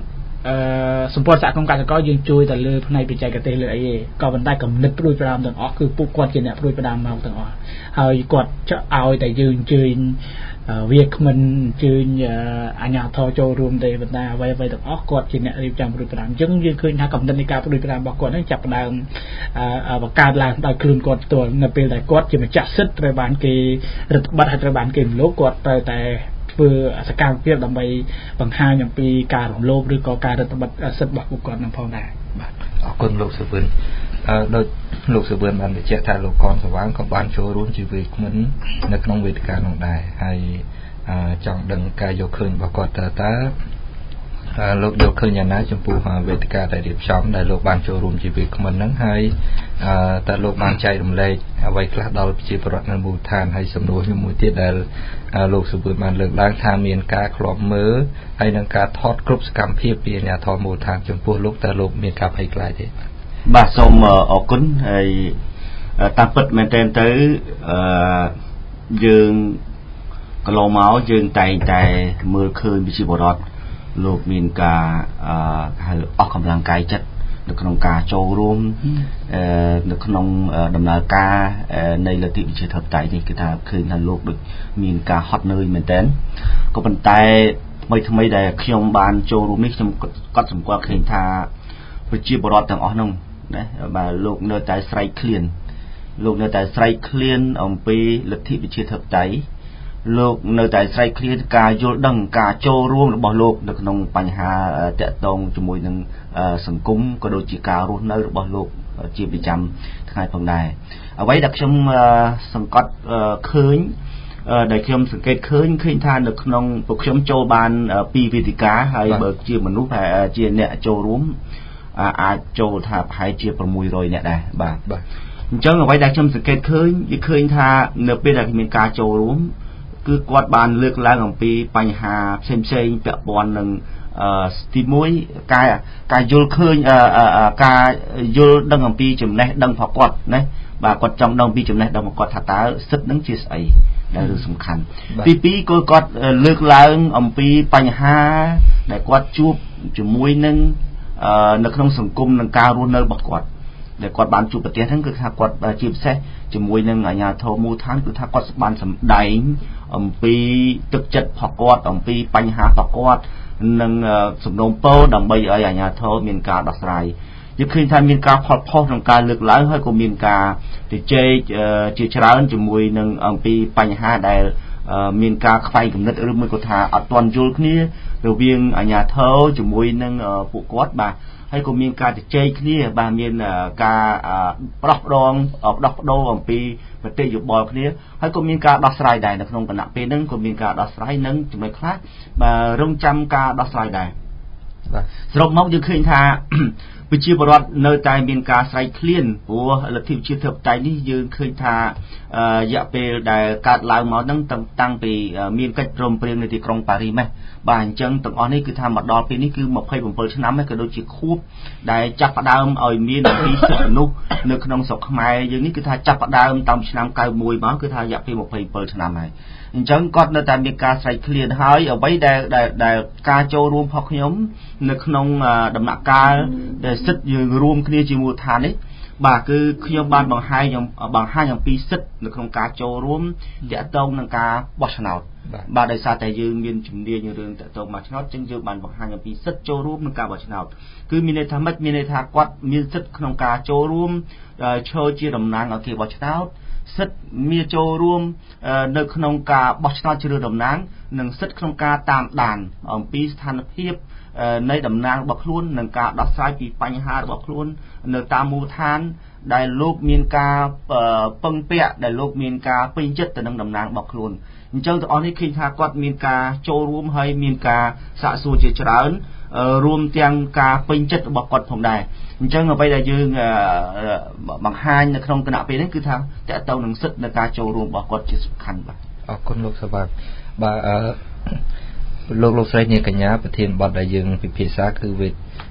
សម្ព័ន្ធសហគមន៍កសិករយើងជួយទៅលើផ្នែកបច្ចេកទេសលើអីក៏ប៉ុន្តែគំនិតព្រួយផ្ដាំទាំងអស់គឺពួកគាត់ជាអ្នកព្រួយផ្ដាំមកទាំងអស់ហើយគាត់ឲ្យតែយើងអញ្ជើញវាគ្មិនអញ្ជើញអាជ្ញាធរចូលរួមទេប៉ុន្តែអ្វីអ្វីទាំងអស់គាត់ជាអ្នករៀបចំព្រួយផ្ដាំអញ្ចឹងយើងឃើញថាគំនិតនៃការព្រួយផ្ដាំរបស់គាត់ហ្នឹងចាប់ផ្ដើមបង្កើតឡើងដោយខ្លួនគាត់ផ្ទាល់នៅពេលដែលគាត់ជាម្ចាស់សិទ្ធិត្រូវបានគេរដ្ឋបတ်ហើយត្រូវបានគេរំលោភគាត់ត្រូវតែធ្វើសកម្មភាពដើម្បីបង្ហាញអំពីការរំលោភឬក៏ការរដ្ឋបတ်សិទ្ធិរបស់ពួកគាត់នឹងផងដែរបាទអរគុណលោកសុវឿនអឺដោយលោកសុវឿនបានបញ្ជាក់ថាលោកកនសវាងក៏បានចូលរួមជាវាគ្មិននៅក្នុងវេទិកានោះដែរហើយចង់ដឹងការយកឃើញរបស់គាត់តើតើលោកយកឃើញយ៉ាងណាចំពោះវេទិកាដែលរៀបចំដែលលោកបានចូលរួមជាវាគ្មិនហ្នឹងហើយតើលោកបានចែករំលែកអ្វីខ្លះដល់ប្រជាពលរដ្ឋនៅមូលដ្ឋានហើយសំណួរមួយទៀតដែលលោកសុវឿនបានលើកឡើងថាមានការឃ្លាំមើលហើយនឹងការថតគ្រប់សកម្មភាពពីអាជ្ញាធរមូលដ្ឋានចំពោះលោកតើលោកមានការភ័យខ្លាចទេបាទសូមអរគុណហើយតាមពិតមែនទែនទៅអឺយើងកន្លងមកយើងតែងតែមើលឃើញប្រជាពលរដ្ឋលោកមានការអឺហៅអស់កម្លាំងកាយចិត្តនៅក្នុងការចូលរួមអឺនៅក្នុងដំណើរការនៃលទ្ធិប្រជាធិបតេយ្យនេះគឺថាឃើញថាលោកដូចមានការហត់នឿយមែនទែនក៏ប៉ុន្តែថ្មីថ្មីដែលខ្ញុំបានចូលរួមនេះខ្ញុំក៏សម្គាល់ឃើញថាប្រជាពលរដ្ឋទាំងអស់ហ្នឹងណាបាទលោកនៅតែស្រែកឃ្លានលោកនៅតែស្រែកឃ្លានអំពីលទ្ធិប្រជាធិបតេយ្យលោកនៅតែស្រែកឃ្លានការយល់ដឹងការចូលរួមរបស់លោកនៅក្នុងបញ្ហាតាក់ទងជាមួយនឹងសង្គមក៏ដូចជាការរស់នៅរបស់លោកជាប្រចាំថ្ងៃផងដែរអ្វីដែលខ្ញុំសង្កត់ឃើញដែលខ្ញុំសង្កេតឃើញឃើញថានៅក្នុងពួកខ្ញុំចូលបានពីរវេទិកាហើយបើជាមនុស្សជាអ្នកចូលរួមអាចចូលថាប្រហែលជាប្រាំមួយរយអ្នកដែរបាទបាទអញ្ចឹងអ្វីដែលខ្ញុំសង្កេតឃើញវាឃើញថានៅពេលដែលមានការចូលរួមគឺគាត់បានលើកឡើងអំពីបញ្ហាផ្សេងផ្សេងពាក់ព័ន្ធនឹងអឺទីមួយការការយល់ឃើញការយល់ដឹងអំពីចំណេះដឹងរបស់គាត់ណាបាទគាត់ចង់ដឹងពីចំណេះដឹងរបស់គាត់ថាតើសិទ្ធិនឹងជាស្អីដែលរឿងសំខាន់ទីពីរគឺគាត់លើកឡើងអំពីបញ្ហាដែលគាត់ជួបជាមួយនឹងនៅក្នុងសង្គមនឹងការរស់នៅរបស់គាត់ដែលគាត់បានជួបប្រទះហ្នឹងគឺថាគាត់ជាពិសេសជាមួយនឹងអាជ្ញាធរមូលដ្ឋានគឺថាគាត់បានសម្ដែងអំពីទឹកចិត្តរបស់គាត់អំពីបញ្ហារបស់គាត់និងសំណូមពរដើម្បីឲ្យអាជ្ញាធរមានការដោះស្រាយយើងឃើញថាមានការខលផុសក្នុងការលើកឡើងហើយក៏មានការជជែកជាច្រើនជាមួយនឹងអំពីបញ្ហាដែលមានការខ្វែងគំនិតឬមួយក៏ថាអត់ទាន់យល់គ្នារវាងអាជ្ញាធរជាមួយនឹងពួកគាត់បាទហើយក៏មានការជជែកគ្នាបាទមានការប្រោះផ្ដងដោះប្ដូរអំពីមតិយោបល់គ្នាហើយក៏មានការដោះស្រាយដែរនៅក្នុងគណៈពេលហ្នឹងក៏មានការដោះស្រាយនិងចំណុចខ្លះបាទរងចាំការដោះស្រាយដែរបាទសរុបមកយើងឃើញថាប្រជាពលរដ្ឋនៅតែមានការស្រែកឃ្លានព្រោះលទ្ធិប្រជាធិបតេយ្យនេះយើងឃើញថារយៈពេលដែលកើតឡើងមកហ្នឹងតាំងពីមានកិច្ចព្រមព្រៀងនៅទីក្រុងប៉ារីសបាទអញ្ចឹងទាំងអស់នេះគឺថាមកដល់ពេលនេះគឺម្ភៃប្រាំពីរឆ្នាំហើយក៏ដូចជាខួបដែលចាប់ផ្ដើមឲ្យមានអំពីសិទ្ធិមនុស្សនៅក្នុងស្រុកខ្មែរយើងនេះគឺថាចាប់ផ្ដើមតាំងពីឆ្នាំchín mươiមកគឺថារយៈពេលម្ភៃប្រាំពីរឆ្នាំហើយអញ្ចឹងគាត់នៅតែមានការស្រែកឃ្លានហើយអ្វីដែលដែលការចូលរួមរបស់ខ្ញុំនៅក្នុងដំណាក់កាលដែលសិទ្ធិយើងរួមគ្នាជាមូលដ្ឋាននេះបាទគឺខ្ញុំបានបង្ហាញបង្ហាញអំពីសិទ្ធិនៅក្នុងការចូលរួមតាក់ទងនឹងការបោះឆ្នោតបាទដោយសារតែយើងមានជំនាញរឿងតាក់ទងមកឆ្នោតអញ្ចឹងយើងបានបង្ហាញអំពីសិទ្ធិចូលរួមក្នុងការបោះឆ្នោតគឺមានន័យថាម៉េចមានន័យថាគាត់មានសិទ្ធិក្នុងការចូលរួមឈរជាតំណាងឲ្យគេបោះឆ្នោតសិទ្ធិមានចូលរួមនៅក្នុងការបោះឆ្នោតជ្រើសតំណាងនិងសិទ្ធិក្នុងការតាមដានអំពីស្ថានភាពនៃតំណាងរបស់ខ្លួននិងការដោះស្រាយពីបញ្ហារបស់ខ្លួននៅតាមមូលដ្ឋានដែលលោកមានការពឹងពាក់ដែលលោកមានការពេញចិត្តទៅនឹងតំណាងរបស់ខ្លួនអញ្ចឹងទាំងអស់នេះឃើញថាគាត់មានការចូលរួមហើយមានការសាកសួរជាច្រើនរួមទាំងការពេញចិត្តរបស់គាត់ផងដែរអញ្ចឹងអ្វីដែលយើងបង្ហាញនៅក្នុងគណៈពេលនេះគឺថាតើតើនឹងសិទ្ធិនៃការចូលរួមរបស់គាត់ជាសំខាន់បាទអរគុណលោកសវ៉ាបាទអឺលោកលោកស្រីនាងកញ្ញាប្រធានបទដែលយើងពិភាក្សាគឺវេទ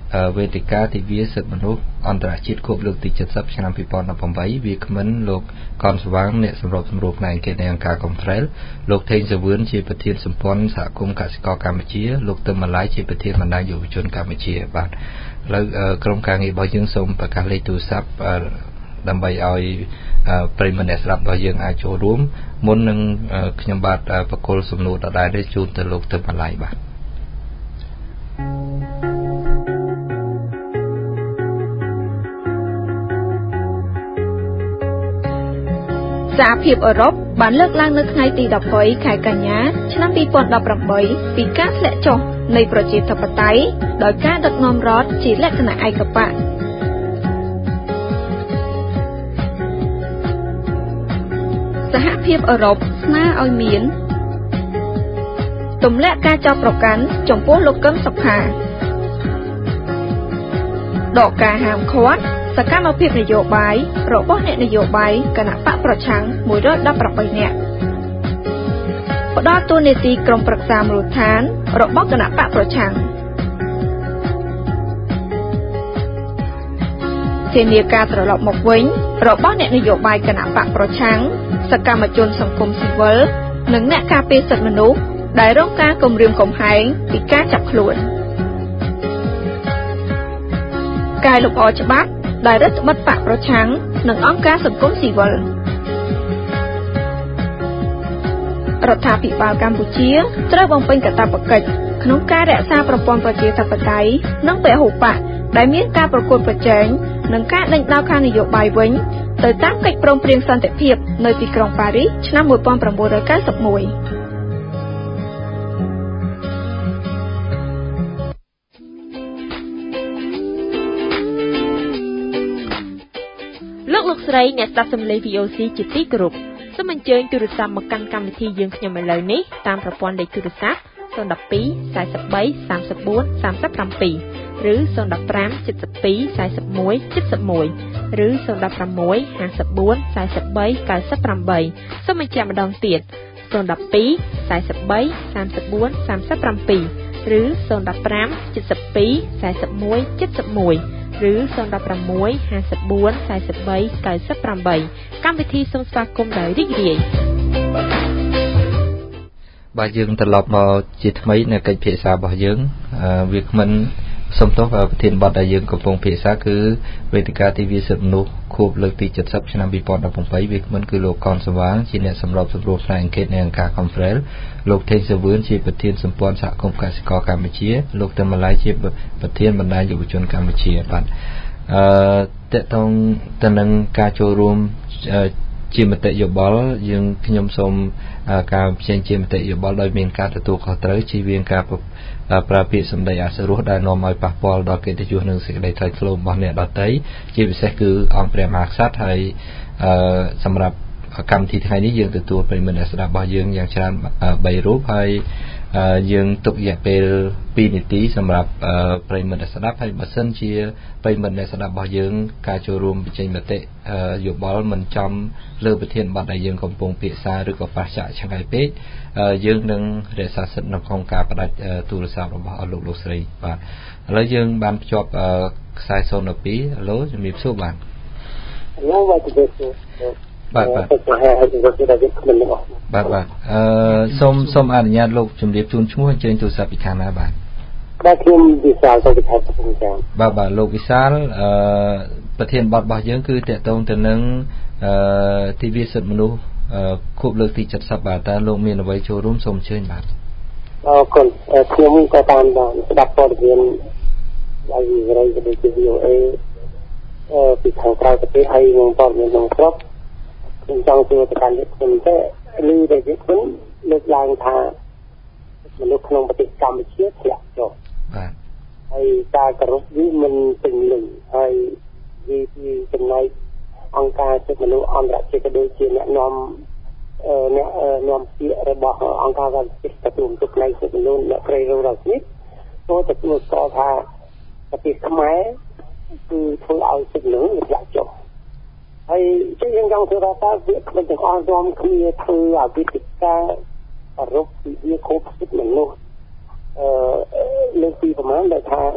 វេទិកាទិវាសិទ្ធិមនុស្សអន្តរជាតិខួបលើកទីseventyឆ្នាំtwo thousand eighteenវាគ្មិនលោកកនស្វាងអ្នកសម្របសម្រួលផ្នែកអង្គការនៃអង្គការ Confrel លោកថេងសវឿនជាប្រធានសម្ព័ន្ធសហគមន៍កសិករកម្ពុជាលោកទឹមម៉ាឡៃជាប្រធានបណ្ដាញយុវជនកម្ពុជាបាទឥឡូវក្រុមការងាររបស់យើងសូមប្រកាសលេខទូរស័ព្ទដើម្បីឲ្យប្រិយមិត្តអ្នកស្ដាប់របស់យើងអាចចូលរួមមុននឹងខ្ញុំបាទបកគលសំណួរដដែលនេះជូនទៅលោកទឹមម៉ាឡៃបាទសហភាពអឺរ៉ុបបានលើកឡើងនៅថ្ងៃទីtwentyខែកញ្ញាឆ្នាំtwo thousand eighteenពីការធ្លាក់ចុះនៃប្រជាធិបតេយ្យដោយការដឹកនាំរដ្ឋជាលក្ខណៈឯកបកសហភាពអឺរ៉ុបស្នើឲ្យមានទម្លាក់ការចោទប្រកាន់ចំពោះលោកកឹមសុខាដកការហាមឃាត់សកម្មភាពនយោបាយរបស់អ្នកនយោបាយគណៈបកប្រឆាំងone hundred eighteenនាក់ផ្ដល់តួនាទីក្រុមប្រឹក្សាមូលដ្ឋានរបស់គណៈបកប្រឆាំងធានាការត្រឡប់មកវិញរបស់អ្នកនយោបាយគណៈបកប្រឆាំងសកម្មជនសង្គមស៊ីវិលនិងអ្នកការពារសិទ្ធិមនុស្សដែលរងការគំរាមកំហែងពីការចាប់ខ្លួនការលុបអច្បាប់ដែលរដ្ឋបတ်បកប្រឆាំងនិងអង្គការសង្គមស៊ីវិលរដ្ឋាភិបាលកម្ពុជាត្រូវបំពេញកាតព្វកិច្ចក្នុងការរក្សាប្រព័ន្ធប្រជាធិបតេយ្យនិងពហុបកដែលមានការប្រកួតប្រជែងនិងការដេញដោលខាងនយោបាយវិញទៅតាមកិច្ចព្រមព្រៀងសន្តិភាពនៅទីក្រុងប៉ារីសឆ្នាំnineteen ninety-one លោកលោកស្រីអ្នកស្ដាប់សំឡេង V O C ជាទីគោរពសូមអញ្ជើញទូរស័ព្ទមកកាន់កម្មវិធីយើងខ្ញុំឥឡូវនេះតាមប្រព័ន្ធលេខទូរស័ព្ទzero one two forty-three thirty-four thirty-sevenឬzero one five seventy-two forty-one seventy-oneឬzero one six fifty-four forty-three ninety-eightសូមបញ្ជាក់ម្ដងទៀតzero one two forty-three thirty-four thirty-sevenឬzero one five seventy-two forty-one seventy-oneឬzero one six fifty-four forty-three ninety-eightកម្មវិធីសូមស្វាគមន៍ដោយរីករាយបាទយើងត្រឡប់មកជាថ្មីនៅកិច្ចពិភាក្សារបស់យើងវាគ្មិនសូមទោសប្រធានបទដែលយើងកំពុងពិភាក្សាគឺវេទិកាទិវាសិទ្ធិមនុស្សខួបលើកទីseventyឆ្នាំtwo thousand eighteenវាគ្មិនគឺលោកកនសវាងជាអ្នកសម្របសម្រួលផ្នែកអង្គការនៃអង្គការ Confrel លោកថេងសវឿនជាប្រធានសម្ព័ន្ធសហគមន៍កសិករកម្ពុជាលោកទឹមម៉ាឡៃជាប្រធានបណ្ដាញយុវជនកម្ពុជាបាទអឺតកតងទៅនឹងការចូលរួមជាមតិយោបល់យើងខ្ញុំសូមការផ្សេងជាមតិយោបល់ដោយមានការទទួលខុសត្រូវជៀសវាងការប្រើពាក្យសម្ដីអសុរោះដែលនាំឲ្យប៉ះពាល់ដល់កិត្តិយសនិងសេចក្តីថ្លៃថ្នូររបស់អ្នកដទៃជាពិសេសគឺអង្គព្រះមហាក្សត្រហើយសម្រាប់កម្មវិធីថ្ងៃនេះយើងទទួលប្រិយមិត្តអ្នកស្ដាប់របស់យើងយ៉ាងច្រើនthreeរូបហើយយើងទុករយៈពេលtwoនាទីសម្រាប់ប្រិយមិត្តអ្នកស្ដាប់ហើយបើសិនជាប្រិយមិត្តអ្នកស្ដាប់របស់យើងការចូលរួមបញ្ចេញមតិយោបល់មិនចំលើប្រធានបទដែលយើងកំពុងពិភាក្សាឬក៏ប៉ះចាកឆ្ងាយពេកយើងនឹងរក្សាសិទ្ធិនៅក្នុងការផ្ដាច់ទូរស័ព្ទរបស់លោកលោកស្រីបាទឥឡូវយើងបានភ្ជាប់ខ្សែzero one twoឡូជំរាបសួរបាទបាទបាទបាទបាទអឺសូមសូមអនុញ្ញាតលោកជំរាបជូនឈ្មោះអញ្ជើញទូរស័ព្ទពីខាងណាបាទបាទខ្ញុំវិសាលទៅពីខេត្តកំពង់ចាមបាទបាទលោកវិសាលអឺប្រធានបទរបស់យើងគឺតកតងទៅនឹងអឺទិវាសិទ្ធិមនុស្សខួបលើកទីseventyបាទតើលោកមានអ្វីចូលរួមសូមអញ្ជើញបាទអរគុណខ្ញុំក៏តាមដានស្ដាប់ព័ត៌មានដែលវិរ័យទៅពី V O A អឺពីខាងក្រៅប្រទេសហើយនឹងព័ត៌មានក្នុងស្រុកខ្ញុំចង់ជួយទៅកាន់លោកខ្ញុំទៅឮតែលោកខ្ញុំលើកឡើងថាមនុស្សក្នុងប្រទេសកម្ពុជាធ្លាក់ចុះបាទហើយការគោរពនេះមិនពេញលេញហើយវាពីចំណែកអង្គការសិទ្ធិមនុស្សអន្តរជាតិក៏ដូចជាអ្នកនាំអឺអ្នកនាំពាក្យរបស់អង្គការសហជីវកម្មទទួលទុកផ្នែកសិទ្ធិមនុស្សអ្នកប្រៃរ៉ូនេះចូលទទួលស្គាល់ថាប្រទេសខ្មែរគឺធ្វើឲ្យសិទ្ធិមនុស្សធ្លាក់ចុះហើយជាយើងចង់ធ្វើថាតើវាគ្មិនទាំងអស់រួមគ្នាធ្វើឲ្យវិធីការអរុបពីវាខុសសិទ្ធិមនុស្សអឺលើកពីប្រមាណដែលថា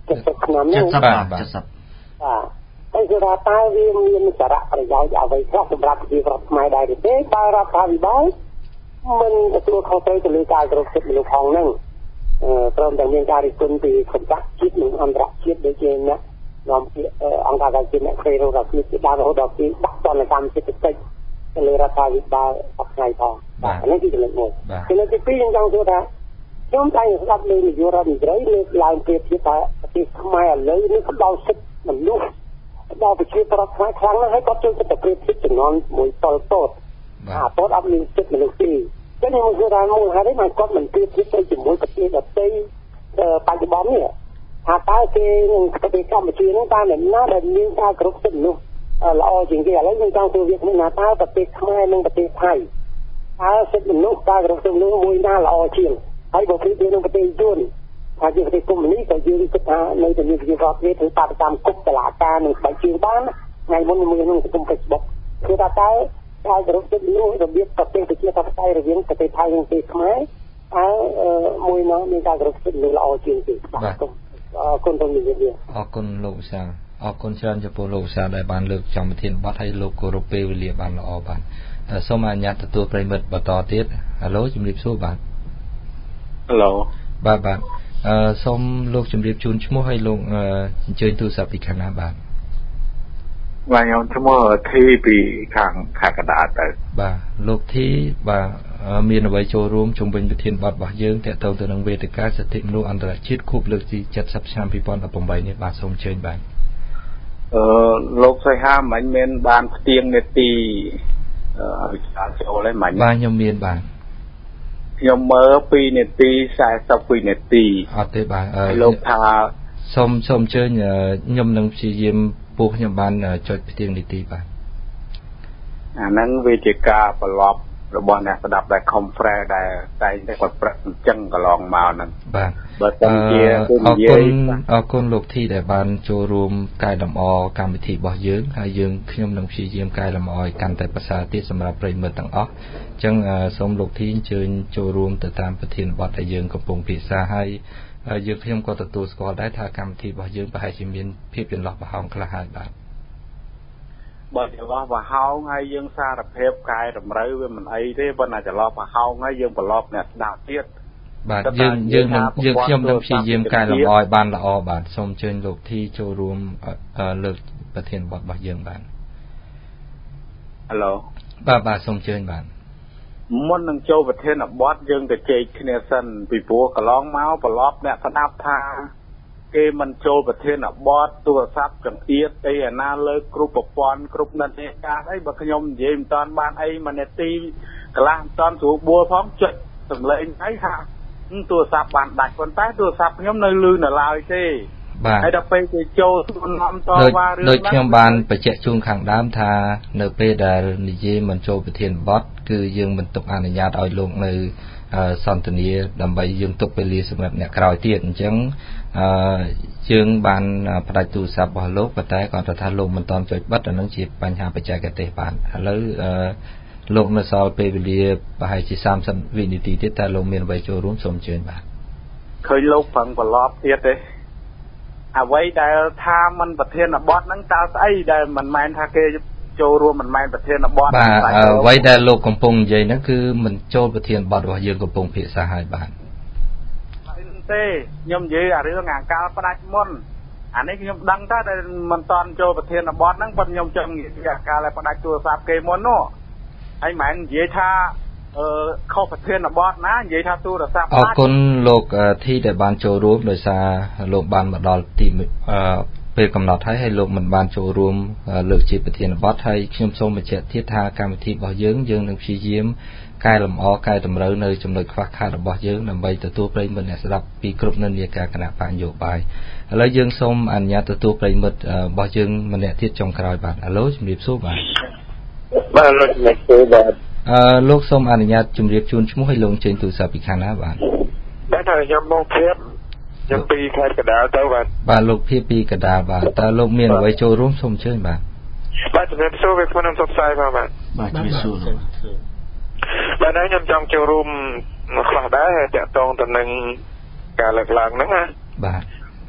70ឆ្នាំនេះ 70បាទ70 បាទហើយគឺថាតើវាមានសារៈប្រយោជន៍អ្វីខ្លះសម្រាប់ប្រជាពលរដ្ឋខ្មែរដែរទេបើរដ្ឋាភិបាលមិនទទួលខុសត្រូវទៅលើការគោរពសិទ្ធិមនុស្សផងហ្នឹងព្រមទាំងមានការរិះគន់ពីគណៈជាតិនិងអន្តរជាតិដូចជាអ្នកនាំពាក្យអង្គការការជាតិអ្នកក្រេររកជាតិដើមរហូតដល់ពីដាក់ទណ្ឌកម្មសេដ្ឋកិច្ចទៅលើរដ្ឋាភិបាលអបថ្ងៃផងបាទនេះគឺចំណុចមួយចំណុចទីពីរខ្ញុំចង់សួរថាខ្ញុំតែស្ដាប់លើនាយករដ្ឋមន្ត្រីលើកឡើងប្រៀបធៀបថាប្រទេសខ្មែរឥឡូវនេះផ្ដល់សិទ្ធិមនុស្សដល់ប្រជាពលរដ្ឋខ្មែរខ្លាំងណាស់ហើយគាត់ចូលចិត្តតែប្រៀបធៀបចំនួនមួយតលតតអាតតអត់មានសិទ្ធិមនុស្សទេចឹងខ្ញុំសួរថាមូលហេតុអីបានគាត់មិនប្រៀបធៀបទៅជាមួយប្រទេសដទៃបច្ចុប្បន្ននេះថាតើគេនឹងប្រទេសកម្ពុជានោះតើអ្នកណាដែលមានការគ្រប់សិទ្ធិមនុស្សល្អជាងគេឥឡូវខ្ញុំចង់សួរវាគ្មានថាតើប្រទេសខ្មែរនិងប្រទេសថៃតើសិទ្ធិមនុស្សការគ្រប់សិទ្ធិមនុស្សមួយណាល្អជាងហើយបើប្រៀបធៀបនឹងប្រទេសយួនថាជាប្រទេសកុម្មុយនីសក៏យើងគិតថានៅតែមានប្រជាពលរដ្ឋគេធ្វើបាតកម្មគុកតឡាការនិងស្បែកជើងបានថ្ងៃមុនមួយក្នុងសង្គម Facebook គឺថាតើការគោរពសិទ្ធិមនុស្សរបៀបប្រទេសប្រជាធិបតេយ្យរវាងប្រទេសថៃនិងប្រទេសខ្មែរតើមួយណាមានការគោរពសិទ្ធិមនុស្សល្អជាងទេបាទអរគុណទៅនេះវាអរគុណលោកវិសាលអរគុណច្រើនចំពោះលោកវិសាលដែលបានលើកចំប្រធានបទឲ្យលោកគោរពពេលវេលាបានល្អបាទសូមអនុញ្ញាតទទួលប្រិមិត្តបន្តទៀតហៅឡូជំរាបសួរបាទហៅឡូបាទបាទអឺសូមលោកជម្រាបជូនឈ្មោះឲ្យលោកអញ្ជើញទូរស័ព្ទពីខាងណាបាទបាទខ្ញុំឈ្មោះធីពីខាងខេត្តកណ្ដាលទៅបាទលោកធីបាទមានអ្វីចូលរួមជំវិញប្រធានបទរបស់យើងតកតងទៅនឹងវេទិកាសិទ្ធិមនុស្សអន្តរជាតិខួបលើកទី70ឆ្នាំពីរពាន់ដប់ប្រាំបីនេះបាទសូមអញ្ជើញបាទអឺលោកសីហាមិញមានបានផ្ទៀងនេតិអឺវិចារចូលហ្នឹងមិញបាទខ្ញុំមានបាទខ្ញុំមើលពីនេតិសែសិបពីរនេតិអត់ទេបាទលោកថាសូមសូមអញ្ជើញខ្ញុំនឹងព្យាយាមពួកខ្ញុំបានចុចផ្ទៀងនីតិបាទអាហ្នឹងវាជាការប្រឡប់របស់អ្នកស្ដាប់ដែល conference ដែលតែងតែគាត់ប្រឹកអញ្ចឹងកន្លងមកហ្នឹងបាទបើសិនជាគឺនិយាយអរគុណលោកធីដែលបានចូលរួមកែលម្អកម្មវិធីរបស់យើងហើយយើងខ្ញុំនឹងព្យាយាមកែលម្អឲ្យកាន់តែប្រសើរទៀតសម្រាប់ប្រិយមិត្តទាំងអស់អញ្ចឹងសូមលោកធីអញ្ជើញចូលរួមទៅតាមប្រធានបទដែលយើងកំពុងពិភាក្សាហើយយើងខ្ញុំក៏ទទួលស្គាល់ដែរថាកម្មវិធីរបស់យើងប្រហែលជាមានភាពចន្លោះប្រហោងខ្លះហើយបាទបើចន្លោះប្រហោងហើយយើងសារភាពកែតម្រូវវាមិនអីទេប៉ុន្តែចន្លោះប្រហោងហើយយើងប្រឡប់អ្នកស្ដាប់ទៀតបាទយើងយើងនឹងយើងខ្ញុំនឹងព្យាយាមកែលម្អឲ្យបានល្អបាទសូមអញ្ជើញលោកធីចូលរួមលើកប្រធានបទរបស់យើងបាទហៅឡូបាទបាទសូមអញ្ជើញបាទមុននឹងចូលប្រធានបទយើងទៅជែកគ្នាសិនពីព្រោះកន្លងមកប្រឡប់អ្នកស្ដាប់ថាគេមិនចូលប្រធានបទទូរស័ព្ទចង្អៀតអីអាណាលើគ្រប់ប្រព័ន្ធគ្រប់និន្នាការអីបើខ្ញុំនិយាយមិនតាន់បានអីមួយនាទីកន្លះមិនតាន់ស្រួលបួលផងចុចសម្លេងហើយថាទូរស័ព្ទបានដាច់ប៉ុន្តែទូរស័ព្ទខ្ញុំនៅលឺនៅឡើយទេបាទហើយដល់ពេលគេចូលទូនំតវ៉ារឿងដូចខ្ញុំបានបញ្ជាក់ជូនខាងដើមថានៅពេលដែលនិយាយមិនចូលប្រធានបទគឺយើងមិនទុកអនុញ្ញាតឲ្យលោកនៅសន្ទនាដើម្បីយើងទុកពេលវេលាសម្រាប់អ្នកក្រោយទៀតអញ្ចឹងអឺយើងបានផ្ដាច់ទូរស័ព្ទរបស់លោកប៉ុន្តែគាត់ថាលោកមិនទាន់ចុចបិទអានឹងជាបញ្ហាបច្ចេកទេសបាទឥឡូវអឺលោកនៅសល់ពេលវេលាប្រហែលជាសាមសិបវិនាទីទៀតតែលោកមានអ្វីចូលរួមសូមអញ្ជើញបាទឃើញលោកប្រឹងប្រឡប់ទៀតទេអ្វីដែលថាមិនប្រធានបទហ្នឹងតើស្អីដែលមិនមែនថាគេចូលរួមមិនមែនប្រធានបទបាទអ្វីដែលលោកកំពុងនិយាយហ្នឹងគឺមិនចូលប្រធានបទរបស់យើងកំពុងពិភាក្សាឲ្យបាទទេខ្ញុំនិយាយអារឿងអាកាលផ្ដាច់មុនអានេះខ្ញុំដឹងតែតែមិនតន់ចូលប្រធានបទហ្នឹងប៉ុន្តែខ្ញុំចង់និយាយអាកាលឲ្យផ្ដាច់ទូរស័ព្ទគេមុននោះហើយមិនមែននិយាយថាអឺខុសប្រធានបទណានិយាយថាទូរស័ព្ទអរគុណលោកធីដែលបានចូលរួមដោយសារលោកបានមកដល់ទីអឺពេលកំណត់ហើយហើយលោកមិនបានចូលរួមលើកជាប្រធានបទហើយខ្ញុំសូមបញ្ជាក់ទៀតថាកម្មវិធីរបស់យើងយើងនឹងព្យាយាមកែលម្អកែតម្រូវនៅចំណុចខ្វះខាតរបស់យើងដើម្បីទទួលប្រិយមិត្តអ្នកស្ដាប់ពីគ្រប់និន្នាការគណៈបញ្ញយោបាយឥឡូវយើងសូមអនុញ្ញាតទទួលប្រិយមិត្តរបស់យើងម្នាក់ទៀតចុងក្រោយបាទឥឡូវជំរាបសួរបាទបាទលោកជំរាបសួរបាទអឺលោកសូមអនុញ្ញាតជម្រាបជូនឈ្មោះឲ្យលោកចេញទូរស័ព្ទពីខាងណាបាទបាទខ្ញុំមកព្រាបខ្ញុំពីខេត្តកណ្ដាលទៅបាទបាទលោកភៀបពីកណ្ដាលបាទតើលោកមានអ្វីចូលរួមសូមអញ្ជើញបាទបាទជំរាបសួរវាខ្ញុំសុខសប្បាយផងបាទបាទជំរាបសួរបាទខ្ញុំចង់ចូលរួមខ្លះដែរតាក់ទងទៅនឹងការលើកឡើងហ្នឹងណាបាទ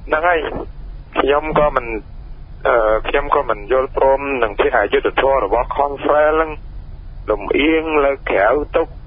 ហ្នឹងហើយខ្ញុំក៏មិនអឺខ្ញុំក៏មិនយល់ព្រមនឹងពីអយុត្តិធម៌របស់ Conference ហ្នឹងលំអៀងលើក្រៅទុក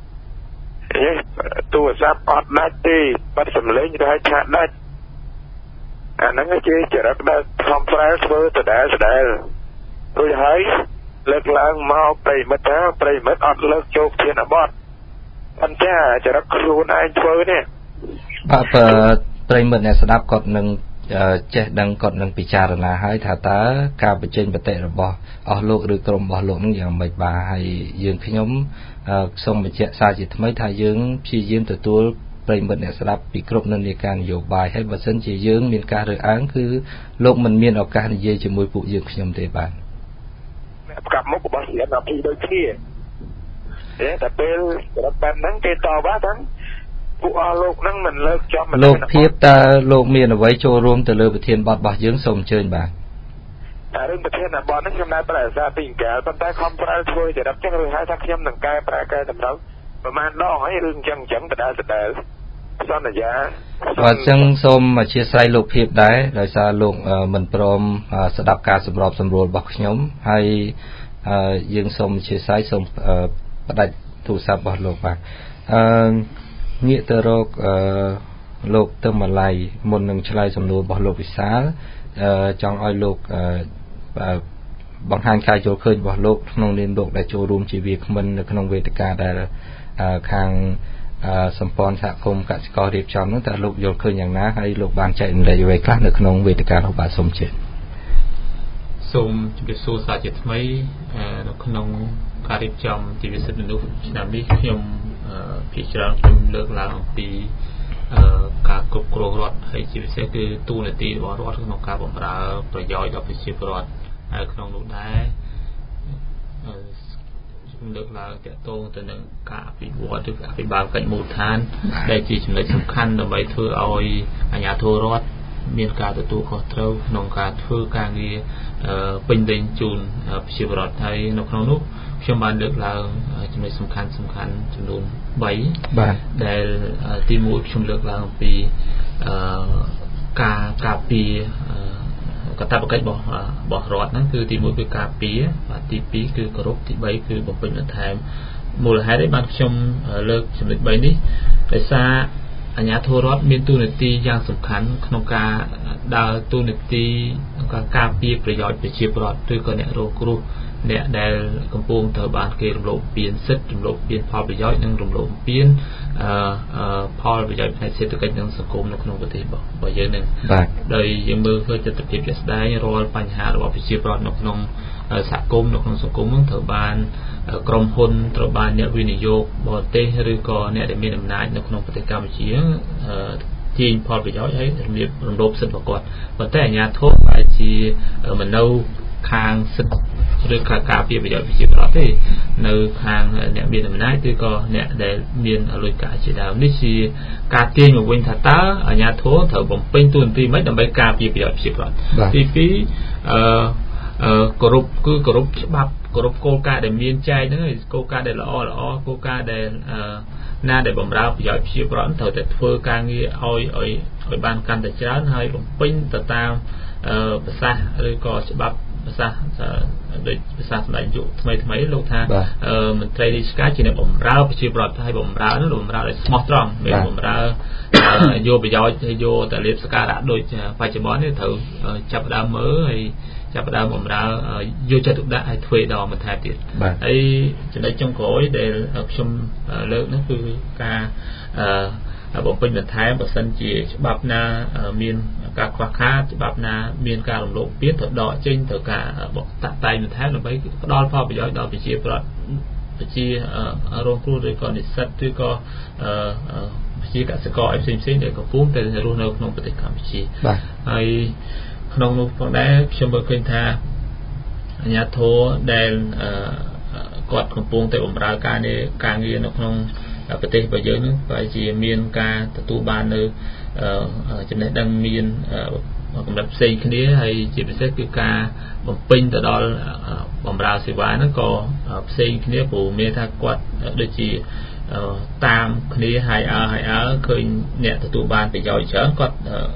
ទូរស័ព្ទអត់ដាច់ទេបាត់សម្លេងទៅឲ្យឆាដាច់អាហ្នឹងជាចរិតដែល Conference ធ្វើដដែលដដែលរួចហើយលើកឡើងមកប្រិមិត្តថាប្រិមិត្តអត់លើកចូលធានបទអញ្ចឹងចរិតខ្លួនឯងធ្វើនេះបាទប្រិមិត្តអ្នកស្ដាប់គាត់នឹងចេះដឹងគាត់នឹងពិចារណាហើយថាតើការបញ្ចេញមតិរបស់អស់លោកឬក្រុមរបស់លោកនឹងយ៉ាងម៉េចបាទហើយយើងខ្ញុំសូមបញ្ជាក់សារជាថ្មីថាយើងព្យាយាមទទួលប្រិមិត្តអ្នកស្ដាប់ពីគ្រប់និន្នាការនយោបាយហើយបើសិនជាយើងមានការរើសអើងគឺលោកមិនមានឱកាសនិយាយជាមួយពួកយើងខ្ញុំទេបាទអ្នកប្រកាសមុខរបស់ស្រីដល់ពីដូចគ្នាទេតែពេលរត់បែបហ្នឹងគេតបថាពួកអស់លោកហ្នឹងមិនលើកចំលោកភាពតើលោកមានអ្វីចូលរួមទៅលើប្រធានបទរបស់យើងសូមអញ្ជើញបាទតែរឿងប្រធានបទហ្នឹងខ្ញុំដែរប្រែសារពីកាលប៉ុន្តែខំប្រែធ្វើចរិតចឹងឬហៅថាខ្ញុំនឹងកែប្រែកែតម្រូវប្រហែលដងហើយរឿងចឹងចឹងដដែលដដែលសន្យាបាទអញ្ចឹងសូមអធិស្ឋានលោកភាពដែរដោយសារលោកមិនព្រមស្ដាប់ការសម្របសម្រួលរបស់ខ្ញុំហើយយើងសូមអធិស្ឋានសូមផ្ដាច់ទូរស័ព្ទរបស់លោកបាទអឺងាកទៅរកអឺលោកទៅម៉ាឡៃមុននឹងឆ្លើយសំណួររបស់លោកវិសាលអឺចង់ឲ្យលោកអឺបង្ហាញការយល់ឃើញរបស់លោកក្នុងនាមលោកដែលចូលរួមជាវាគ្មិននៅក្នុងវេទិកាដែលខាងសម្ព័ន្ធសហគមន៍កសិកររៀបចំនោះតើលោកយល់ឃើញយ៉ាងណាហើយលោកបានចែករំលែកអ្វីខ្លះនៅក្នុងវេទិការបស់បាទសូមជឿសូមជម្រាបសួរសាជាថ្មីនៅក្នុងការរៀបចំជីវសិទ្ធិមនុស្សឆ្នាំនេះខ្ញុំភាគច្រើនខ្ញុំលើកឡើងអំពីការគ្រប់គ្រងរដ្ឋហើយជាពិសេសគឺទូនាទីរបស់រដ្ឋក្នុងការបម្រើប្រយោជន៍ដល់ប្រជាពលរដ្ឋហើយក្នុងនោះដែរខ្ញុំលើកឡើងទាក់ទងទៅនឹងការអភិវឌ្ឍឬអភិបាលកិច្ចមូលដ្ឋានដែលជាចំណុចសំខាន់ដើម្បីធ្វើឲ្យអាជ្ញាធររដ្ឋមានការទទួលខុសត្រូវក្នុងការធ្វើការងារពេញលេញជូនប្រជាពលរដ្ឋហើយនៅក្នុងនោះខ្ញុំបានលើកឡើងចំណុចសំខាន់សំខាន់ចំនួន3 បាទដែលទីមួយខ្ញុំលើកឡើងអំពីការការពារកាតព្វកិច្ចរបស់របស់រដ្ឋហ្នឹងគឺទីមួយគឺការពារបាទទីពីរគឺគោរពទីបីគឺបំពេញបន្ថែមមូលហេតុឯបានខ្ញុំលើកចំណុច3នេះដោយសារអាជ្ញាធររដ្ឋមានតួនាទីយ៉ាងសំខាន់ក្នុងការដើរតួនាទីក្នុងការការពារប្រយោជន៍ប្រជាពលរដ្ឋឬក៏អ្នករងគ្រោះអ្នកដែលកំពុងត្រូវបានគេរំលោភបំពានសិទ្ធិរំលោភបំពានផលប្រយោជន៍និងរំលោភបំពានអឺផលប្រយោជន៍ផ្នែកសេដ្ឋកិច្ចនិងសង្គមនៅក្នុងប្រទេសរបស់យើងនឹងដោយយើងមើលឃើញទស្សនវិជ្ជាជាក់ស្ដែងរាល់បញ្ហារបស់ប្រជាពលរដ្ឋនៅក្នុងសហគមន៍នៅក្នុងសង្គមនឹងត្រូវបានក្រុមហ៊ុនត្រូវបានអ្នកវិនិយោគបរទេសឬក៏អ្នកដែលមានអំណាចនៅក្នុងប្រទេសកម្ពុជាទាញផលប្រយោជន៍ហើយរំលោភរំលោភសិទ្ធិរបស់គាត់ប៉ុន្តែអាជ្ញាធរបែរជាមិននៅខាងសិទ្ធិឬការការពារប្រយោជន៍ប្រជាពលរដ្ឋទេនៅខាងអ្នកមានអំណាចឬក៏អ្នកដែលមានលុយកាក់ជាដើមនេះជាការទាញមកវិញថាតើអាជ្ញាធរត្រូវបំពេញតួនាទីម៉េចដើម្បីការពារប្រយោជន៍ប្រជាពលរដ្ឋទីពីរអឺអឺគោរពគឺគោរពច្បាប់គោរពគោលការណ៍ដែលមានចែងហ្នឹងគោលការណ៍ដែលល្អល្អគោលការណ៍ដែលអឺណាដែលបំរើប្រយោជន៍ប្រជាពលរដ្ឋត្រូវតែធ្វើការងារឲ្យឲ្យឲ្យបានកាន់តែច្រើនហើយបំពេញទៅតាមអឺប្រសាសន៍ឬក៏ច្បាប់ប្រសាសន៍ដូចប្រសាសន៍សម្ដេចនាយកថ្មីថ្មីលោកថាអឺមន្ត្រីរាជការជាអ្នកបំរើប្រជាពលរដ្ឋហើយបំរើនោះបំរើដោយស្មោះត្រង់មិនបំរើយកប្រយោជន៍យកតែលៀបសការៈដូចបច្ចុប្បន្ននេះត្រូវចាប់ដើមមើលហើយចាប់ដើមបំរើយកចិត្តទុកដាក់ឲ្យធ្វើដល់បន្ថែមទៀតហើយចំណុចចុងក្រោយដែលខ្ញុំលើកនោះគឺការអឺបំពេញបន្ថែមបើសិនជាច្បាប់ណាមានការខ្វះខាតច្បាប់ណាមានការរំលោភបំពានទៅដកចេញទៅការបកតាក់តែងបន្ថែមដើម្បីផ្ដល់ផលប្រយោជន៍ដល់ប្រជាពលរដ្ឋប្រជារងគ្រោះឬក៏និស្សិតឬក៏ប្រជាកសិករផ្សេងផ្សេងដែលកំពុងតែរស់នៅក្នុងប្រទេសកម្ពុជាហើយក្នុងនោះផងដែរខ្ញុំមើលឃើញថាអាជ្ញាធរដែលគាត់កំពុងតែបម្រើការងារការងារនៅក្នុងប្រទេសរបស់យើងនឹងប្រហែលជាមានការទទួលបាននៅចំណេះដឹងមានកម្រិតផ្សេងគ្នាហើយជាពិសេសគឺការបំពេញទៅដល់បម្រើសេវាហ្នឹងក៏ផ្សេងគ្នាព្រោះមានថាគាត់ដូចជាតាមគ្នាហើយអើហើយអើឃើញអ្នកទទួលបានប្រយោជន៍ច្រើនគាត់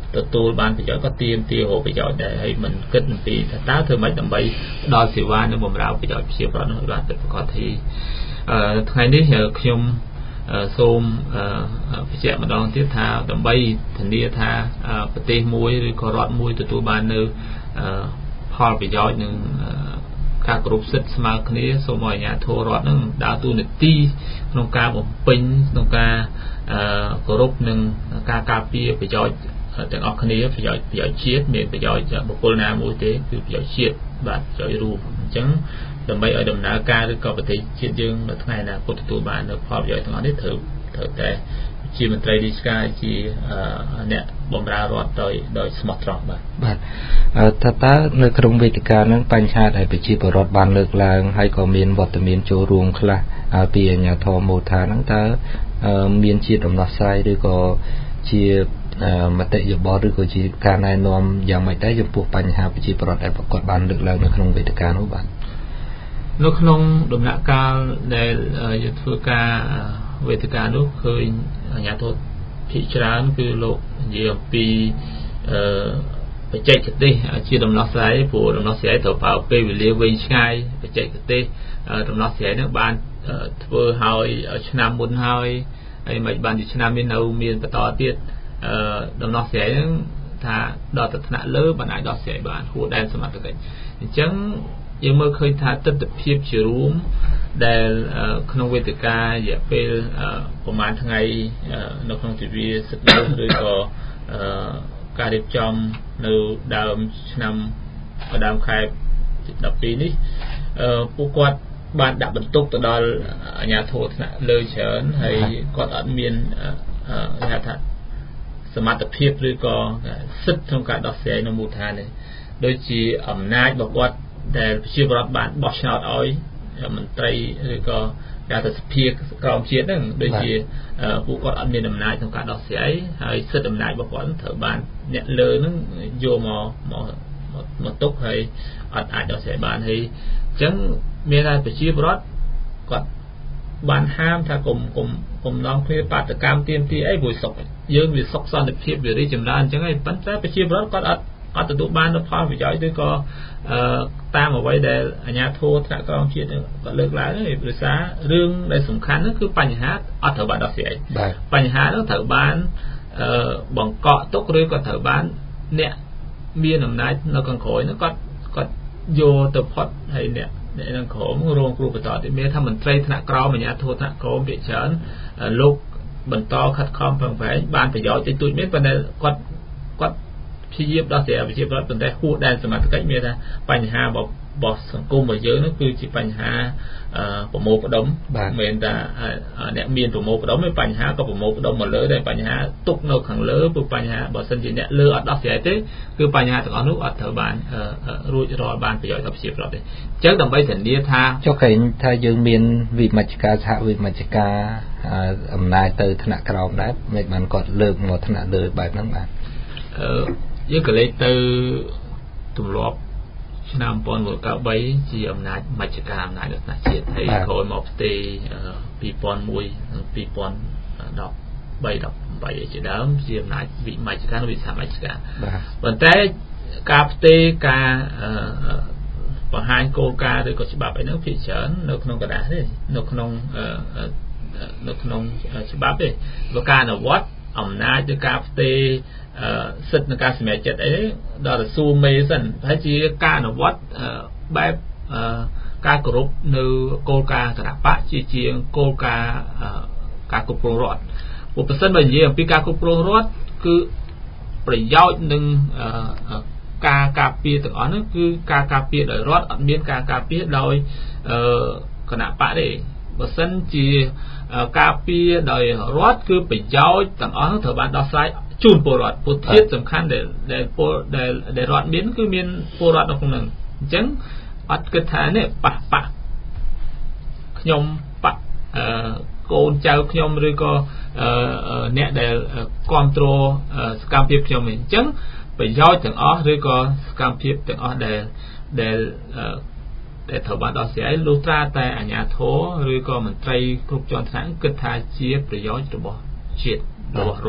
ទទួលបានប្រយោជន៍ក៏ទៀមទាហូបប្រយោជន៍ដែរហើយមិនគិតអំពីថាតើធ្វើម៉េចដើម្បីដល់សេវានិងបម្រើប្រយោជន៍ប្រជាពលរដ្ឋនោះបានពិតប្រាកដទីថ្ងៃនេះខ្ញុំសូមបញ្ជាក់ម្ដងទៀតថាដើម្បីធានាថាប្រទេសមួយឬក៏រដ្ឋមួយទទួលបាននៅផលប្រយោជន៍និងការគ្រប់សិទ្ធិស្មើគ្នាសូមឲ្យអាជ្ញាធររដ្ឋនឹងដើរតួនាទីក្នុងការបំពេញក្នុងការគោរពនិងការការពារប្រយោជន៍ទាំងអស់គ្នាប្រយោជន៍ប្រយោជន៍ជាតិមានប្រយោជន៍បុគ្គលណាមួយទេគឺប្រយោជន៍ជាតិបាទប្រយោជន៍រួមអញ្ចឹងដើម្បីឲ្យដំណើរការឬក៏ប្រទេសជាតិយើងនៅថ្ងៃអនាគតទទួលបាននៅផលប្រយោជន៍ទាំងអស់នេះត្រូវត្រូវតែជាមន្ត្រីរាជការជាអ្នកបម្រើរដ្ឋដោយដោយស្មោះត្រង់បាទបាទថាតើនៅក្នុងវេទិកានឹងបញ្ហាដែលប្រជាពលរដ្ឋបានលើកឡើងហើយក៏មានវត្តមានចូលរួមខ្លះពីអាជ្ញាធរមូលដ្ឋានហ្នឹងតើមានជាដំណោះស្រាយឬក៏ជាមតិយោបល់ឬក៏ជាការណែនាំយ៉ាងម៉េចដែរចំពោះបញ្ហាប្រជាពលរដ្ឋដែលប្រកបបានលើកឡើងនៅក្នុងវេទិកានោះបាទនៅក្នុងដំណាក់កាលដែលយើងធ្វើការវេទិកានោះឃើញអាជ្ញាធរភាគច្រើនគឺលោកនិយាយអំពីអឺបច្ចេកទេសជាដំណោះស្រាយព្រោះដំណោះស្រាយត្រូវប្រើពេលវេលាវែងឆ្ងាយបច្ចេកទេសដំណោះស្រាយនោះបានធ្វើឲ្យឆ្នាំមុនហើយហើយមិនបានជាឆ្នាំនេះនៅមានបន្តទៀតអឺដំណោះស្រាយហ្នឹងថាដល់ទៅថ្នាក់លើបានអាចដោះស្រាយបានហួសដែនសមត្ថកិច្ចអញ្ចឹងយើងមើលឃើញថាទស្សនវិជ្ជាជារួមដែលក្នុងវេទិការយៈពេលប្រហែលថ្ងៃនៅក្នុងទិវាសិទ្ធិមនុស្សឬក៏ការរៀបចំនៅដើមឆ្នាំដើមខែដប់ពីរនេះពួកគាត់បានដាក់បន្ទុកទៅដល់អាជ្ញាធរថ្នាក់លើច្រើនហើយគាត់អត់មានគេហៅថាសមត្ថភាពឬក៏សិទ្ធិក្នុងការដោះស្រាយនៅមូលដ្ឋាននេះដូចជាអំណាចរបស់គាត់ដែលប្រជាពលរដ្ឋបានបោះឆ្នោតឲ្យមន្ត្រីឬក៏ការទៅសភាក្រមជាតិហ្នឹងដូចជាពួកគាត់អត់មានអំណាចក្នុងការដោះស្រាយហើយសិទ្ធិអំណាចរបស់គាត់ត្រូវបានអ្នកលើហ្នឹងយកមកមកមកទុកហើយអត់អាចដោះស្រាយបានហើយអញ្ចឹងមានថាប្រជាពលរដ្ឋគាត់បានហាមថាកុំកុំកុំនាំគ្នាបាតកម្មទាមទារអីព្រោះសុខយើងវាសុខសន្តិភាពវារីចម្រើនអញ្ចឹងហើយប៉ុន្តែប្រជាពលរដ្ឋគាត់អត់អត់ទទួលបាននូវផលប្រយោជន៍ឬក៏តាមអ្វីដែលអាជ្ញាធរថ្នាក់ក្រោមជាតិគាត់លើកឡើងឯព្រោះសាររឿងដែលសំខាន់នោះគឺបញ្ហាអត់ត្រូវបានដោះស្រាយបញ្ហានោះត្រូវបានបង្កក់ទុកឬក៏ត្រូវបានអ្នកមានអំណាចនៅខាងក្រោយនោះគាត់គាត់យកទៅផុតហើយអ្នកអ្នកខាងក្រោមរងគ្រោះបន្តទៀតមានថាមន្ត្រីថ្នាក់ក្រោមអាជ្ញាធរថ្នាក់ក្រោមភាគច្រើនលោកបន្តខិតខំប្រឹងប្រែងបានប្រយោជន៍តិចតួចមានប៉ុន្តែគាត់គាត់ព្យាយាមដោះស្រាយប្រជាពលរដ្ឋប៉ុន្តែហួសដែនសមត្ថកិច្ចមានថាបញ្ហារបស់សង្គមរបស់យើងនោះគឺជាបញ្ហាប្រមូលផ្ដុំមិនថាអ្នកមានប្រមូលផ្ដុំមានបញ្ហាក៏ប្រមូលផ្ដុំមកលើដែរបញ្ហាទុកនៅខាងលើព្រោះបញ្ហាបើសិនជាអ្នកលើអត់ដោះស្រាយទេគឺបញ្ហាទាំងអស់នោះអត់ត្រូវបានរួចរាល់បានប្រយោជន៍ដល់ប្រជាពលរដ្ឋទេអញ្ចឹងដើម្បីធានាថាចុះកែងថាយើងមានវិមជ្ឈការសហវិមជ្ឈការអំណាចទៅថ្នាក់ក្រោមដែរមិនបានគាត់លើកមកថ្នាក់លើបែបហ្នឹងបាទអឺយើងក៏លេខទៅទម្លាប់ឆ្នាំmột nghìn chín trăm chín mươi baជាអំណាចមជ្ឈការអំណាចរដ្ឋជាតិហើយក្រោយមកផ្ទេរពីរពាន់មួយនិងពីរពាន់ដប់បីដប់បីជាដើមជាអំណាចវិមជ្ឈការនិងវិសមជ្ឈការប៉ុន្តែការផ្ទេរការបង្ហាញគោលការណ៍ឬក៏ច្បាប់អីហ្នឹងភាគច្រើននៅក្នុងกระดาษទេនៅក្នុងនៅក្នុងច្បាប់ទេព្រោះការអនុវត្តអំណាចឬការផ្ទេរសិទ្ធិនៃការសម្រេចចិត្តអីដល់ទៅសួរមេសិនហើយជាការអនុវត្តបែបការគោរពនៅគោលការណ៍គណៈបកជាជាងគោលការណ៍ការគ្រប់គ្រងរដ្ឋព្រោះប្រសិនបើនិយាយអំពីការគ្រប់គ្រងរដ្ឋគឺប្រយោជន៍នឹងការការពារទាំងអស់នោះគឺការការពារដោយរដ្ឋអត់មានការការពារដោយគណៈបកទេបើសិនជាការពារដោយរដ្ឋគឺប្រយោជន៍ទាំងអស់នោះត្រូវបានដោះស្រាយជូនពលរដ្ឋពុទ្ធធាតុសំខាន់ដែលដែលពលដែលដែលរដ្ឋមានគឺមានពលរដ្ឋនៅក្នុងហ្នឹងអញ្ចឹងអត់គិតថានេះប៉ះប៉ះខ្ញុំប៉ះអឺកូនចៅខ្ញុំឬក៏អ្នកដែលគ្រប់គ្រងសកម្មភាពខ្ញុំអញ្ចឹងប្រយោជន៍ទាំងអស់ឬក៏សកម្មភាពទាំងអស់ដែលដែលដែលត្រូវបានដោះស្រាយលុះត្រាតែអាជ្ញាធរឬក៏មន្ត្រីគ្រប់ជាន់ថ្នាក់គិតថាជាប្រយោជន៍របស់ជាតិរបស់រដ្ឋបាទ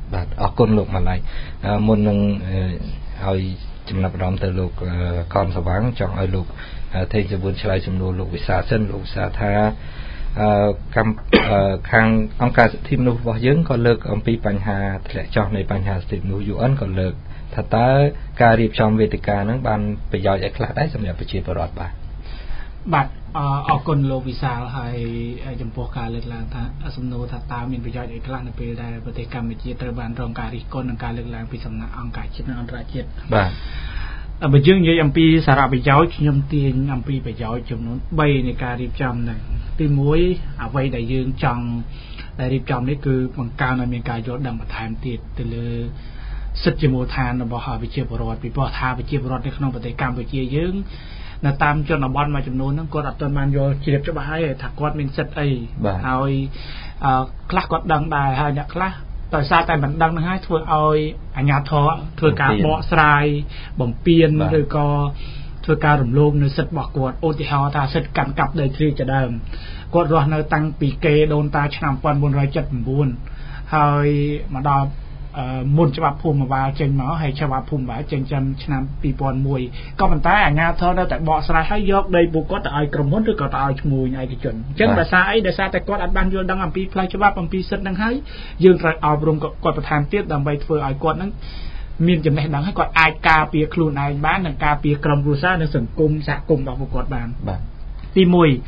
បាទអរគុណលោកម៉ាឡៃមុននឹងឲ្យចំណាប់អារម្មណ៍ទៅលោកកនសវាងចង់ឲ្យលោកទេជវុនឆ្លើយសំណួរលោកវិសាសិនលោកវិសាថាអឺកម្មខាងអង្គការសិទ្ធិមនុស្សរបស់យើងក៏លើកអំពីបញ្ហាធ្លាក់ចុះនៃបញ្ហាសិទ្ធិមនុស្ស យូ អិន ក៏លើកថាតើការរៀបចំវេទិកាហ្នឹងបានប្រយោជន៍ឲ្យខ្លះដែរសម្រាប់ប្រជាពលរដ្ឋបាទបាទអរគុណលោកវិសាលហើយចំពោះការលើកឡើងថាសំណួរថាតើមានប្រយោជន៍អីខ្លះនៅពេលដែលប្រទេសកម្ពុជាត្រូវបានរងការរិះគន់និងការលើកឡើងពីសំណាក់អង្គការជាតិនិងអន្តរជាតិបាទបើយើងនិយាយអំពីសារៈប្រយោជន៍ខ្ញុំទាញអំពីប្រយោជន៍ចំនួន3នៃការរៀបចំហ្នឹងទី1អ្វីដែលយើងចង់ដែលរៀបចំនេះគឺបង្កើនឲ្យមានការយល់ដឹងបន្ថែមទៀតទៅលើសិទ្ធិជាមូលដ្ឋានរបស់ប្រជាពលរដ្ឋពីព្រោះថាប្រជាពលរដ្ឋនៅក្នុងប្រទេសកម្ពុជាយើងនៅតាមជនបទមួយចំនួនហ្នឹងគាត់អត់ទាន់បានយល់ជ្រាបច្បាស់ហើយថាគាត់មានសិទ្ធិអីហើយខ្លះគាត់ដឹងដែរហើយអ្នកខ្លះដោយសារតែមិនដឹងហ្នឹងហើយធ្វើឲ្យអាជ្ញាធរធ្វើការបកស្រាយបំពេញឬក៏ធ្វើការរំលោភនៅសិទ្ធិរបស់គាត់ឧទាហរណ៍ថាសិទ្ធិកាន់កាប់ដីធ្លីជាដើមគាត់រស់នៅតាំងពីគេដូនតាឆ្នាំnineteen seventy-nineហើយមកដល់មុនច្បាប់ភូមិបាលចេញមកហើយច្បាប់ភូមិបាលចេញចាំឆ្នាំtwo thousand oneក៏ប៉ុន្តែអាជ្ញាធរនៅតែបកស្រាយឲ្យយកដីពួកគាត់ទៅឲ្យក្រុមហ៊ុនឬក៏ទៅឲ្យឈ្មួញឯកជនអញ្ចឹងដោយសារអីដោយសារតែគាត់អត់បានយល់ដឹងអំពីផ្លូវច្បាប់អំពីសិទ្ធិហ្នឹងហើយយើងត្រូវអប់រំគាត់បន្ថែមទៀតដើម្បីធ្វើឲ្យគាត់ហ្នឹងមានចំណេះដឹងហើយគាត់អាចការពារខ្លួនឯងបាននិងការពារក្រុមគ្រួសារនិងសង្គមសហគមន៍របស់ពួកគាត់បានបាទទី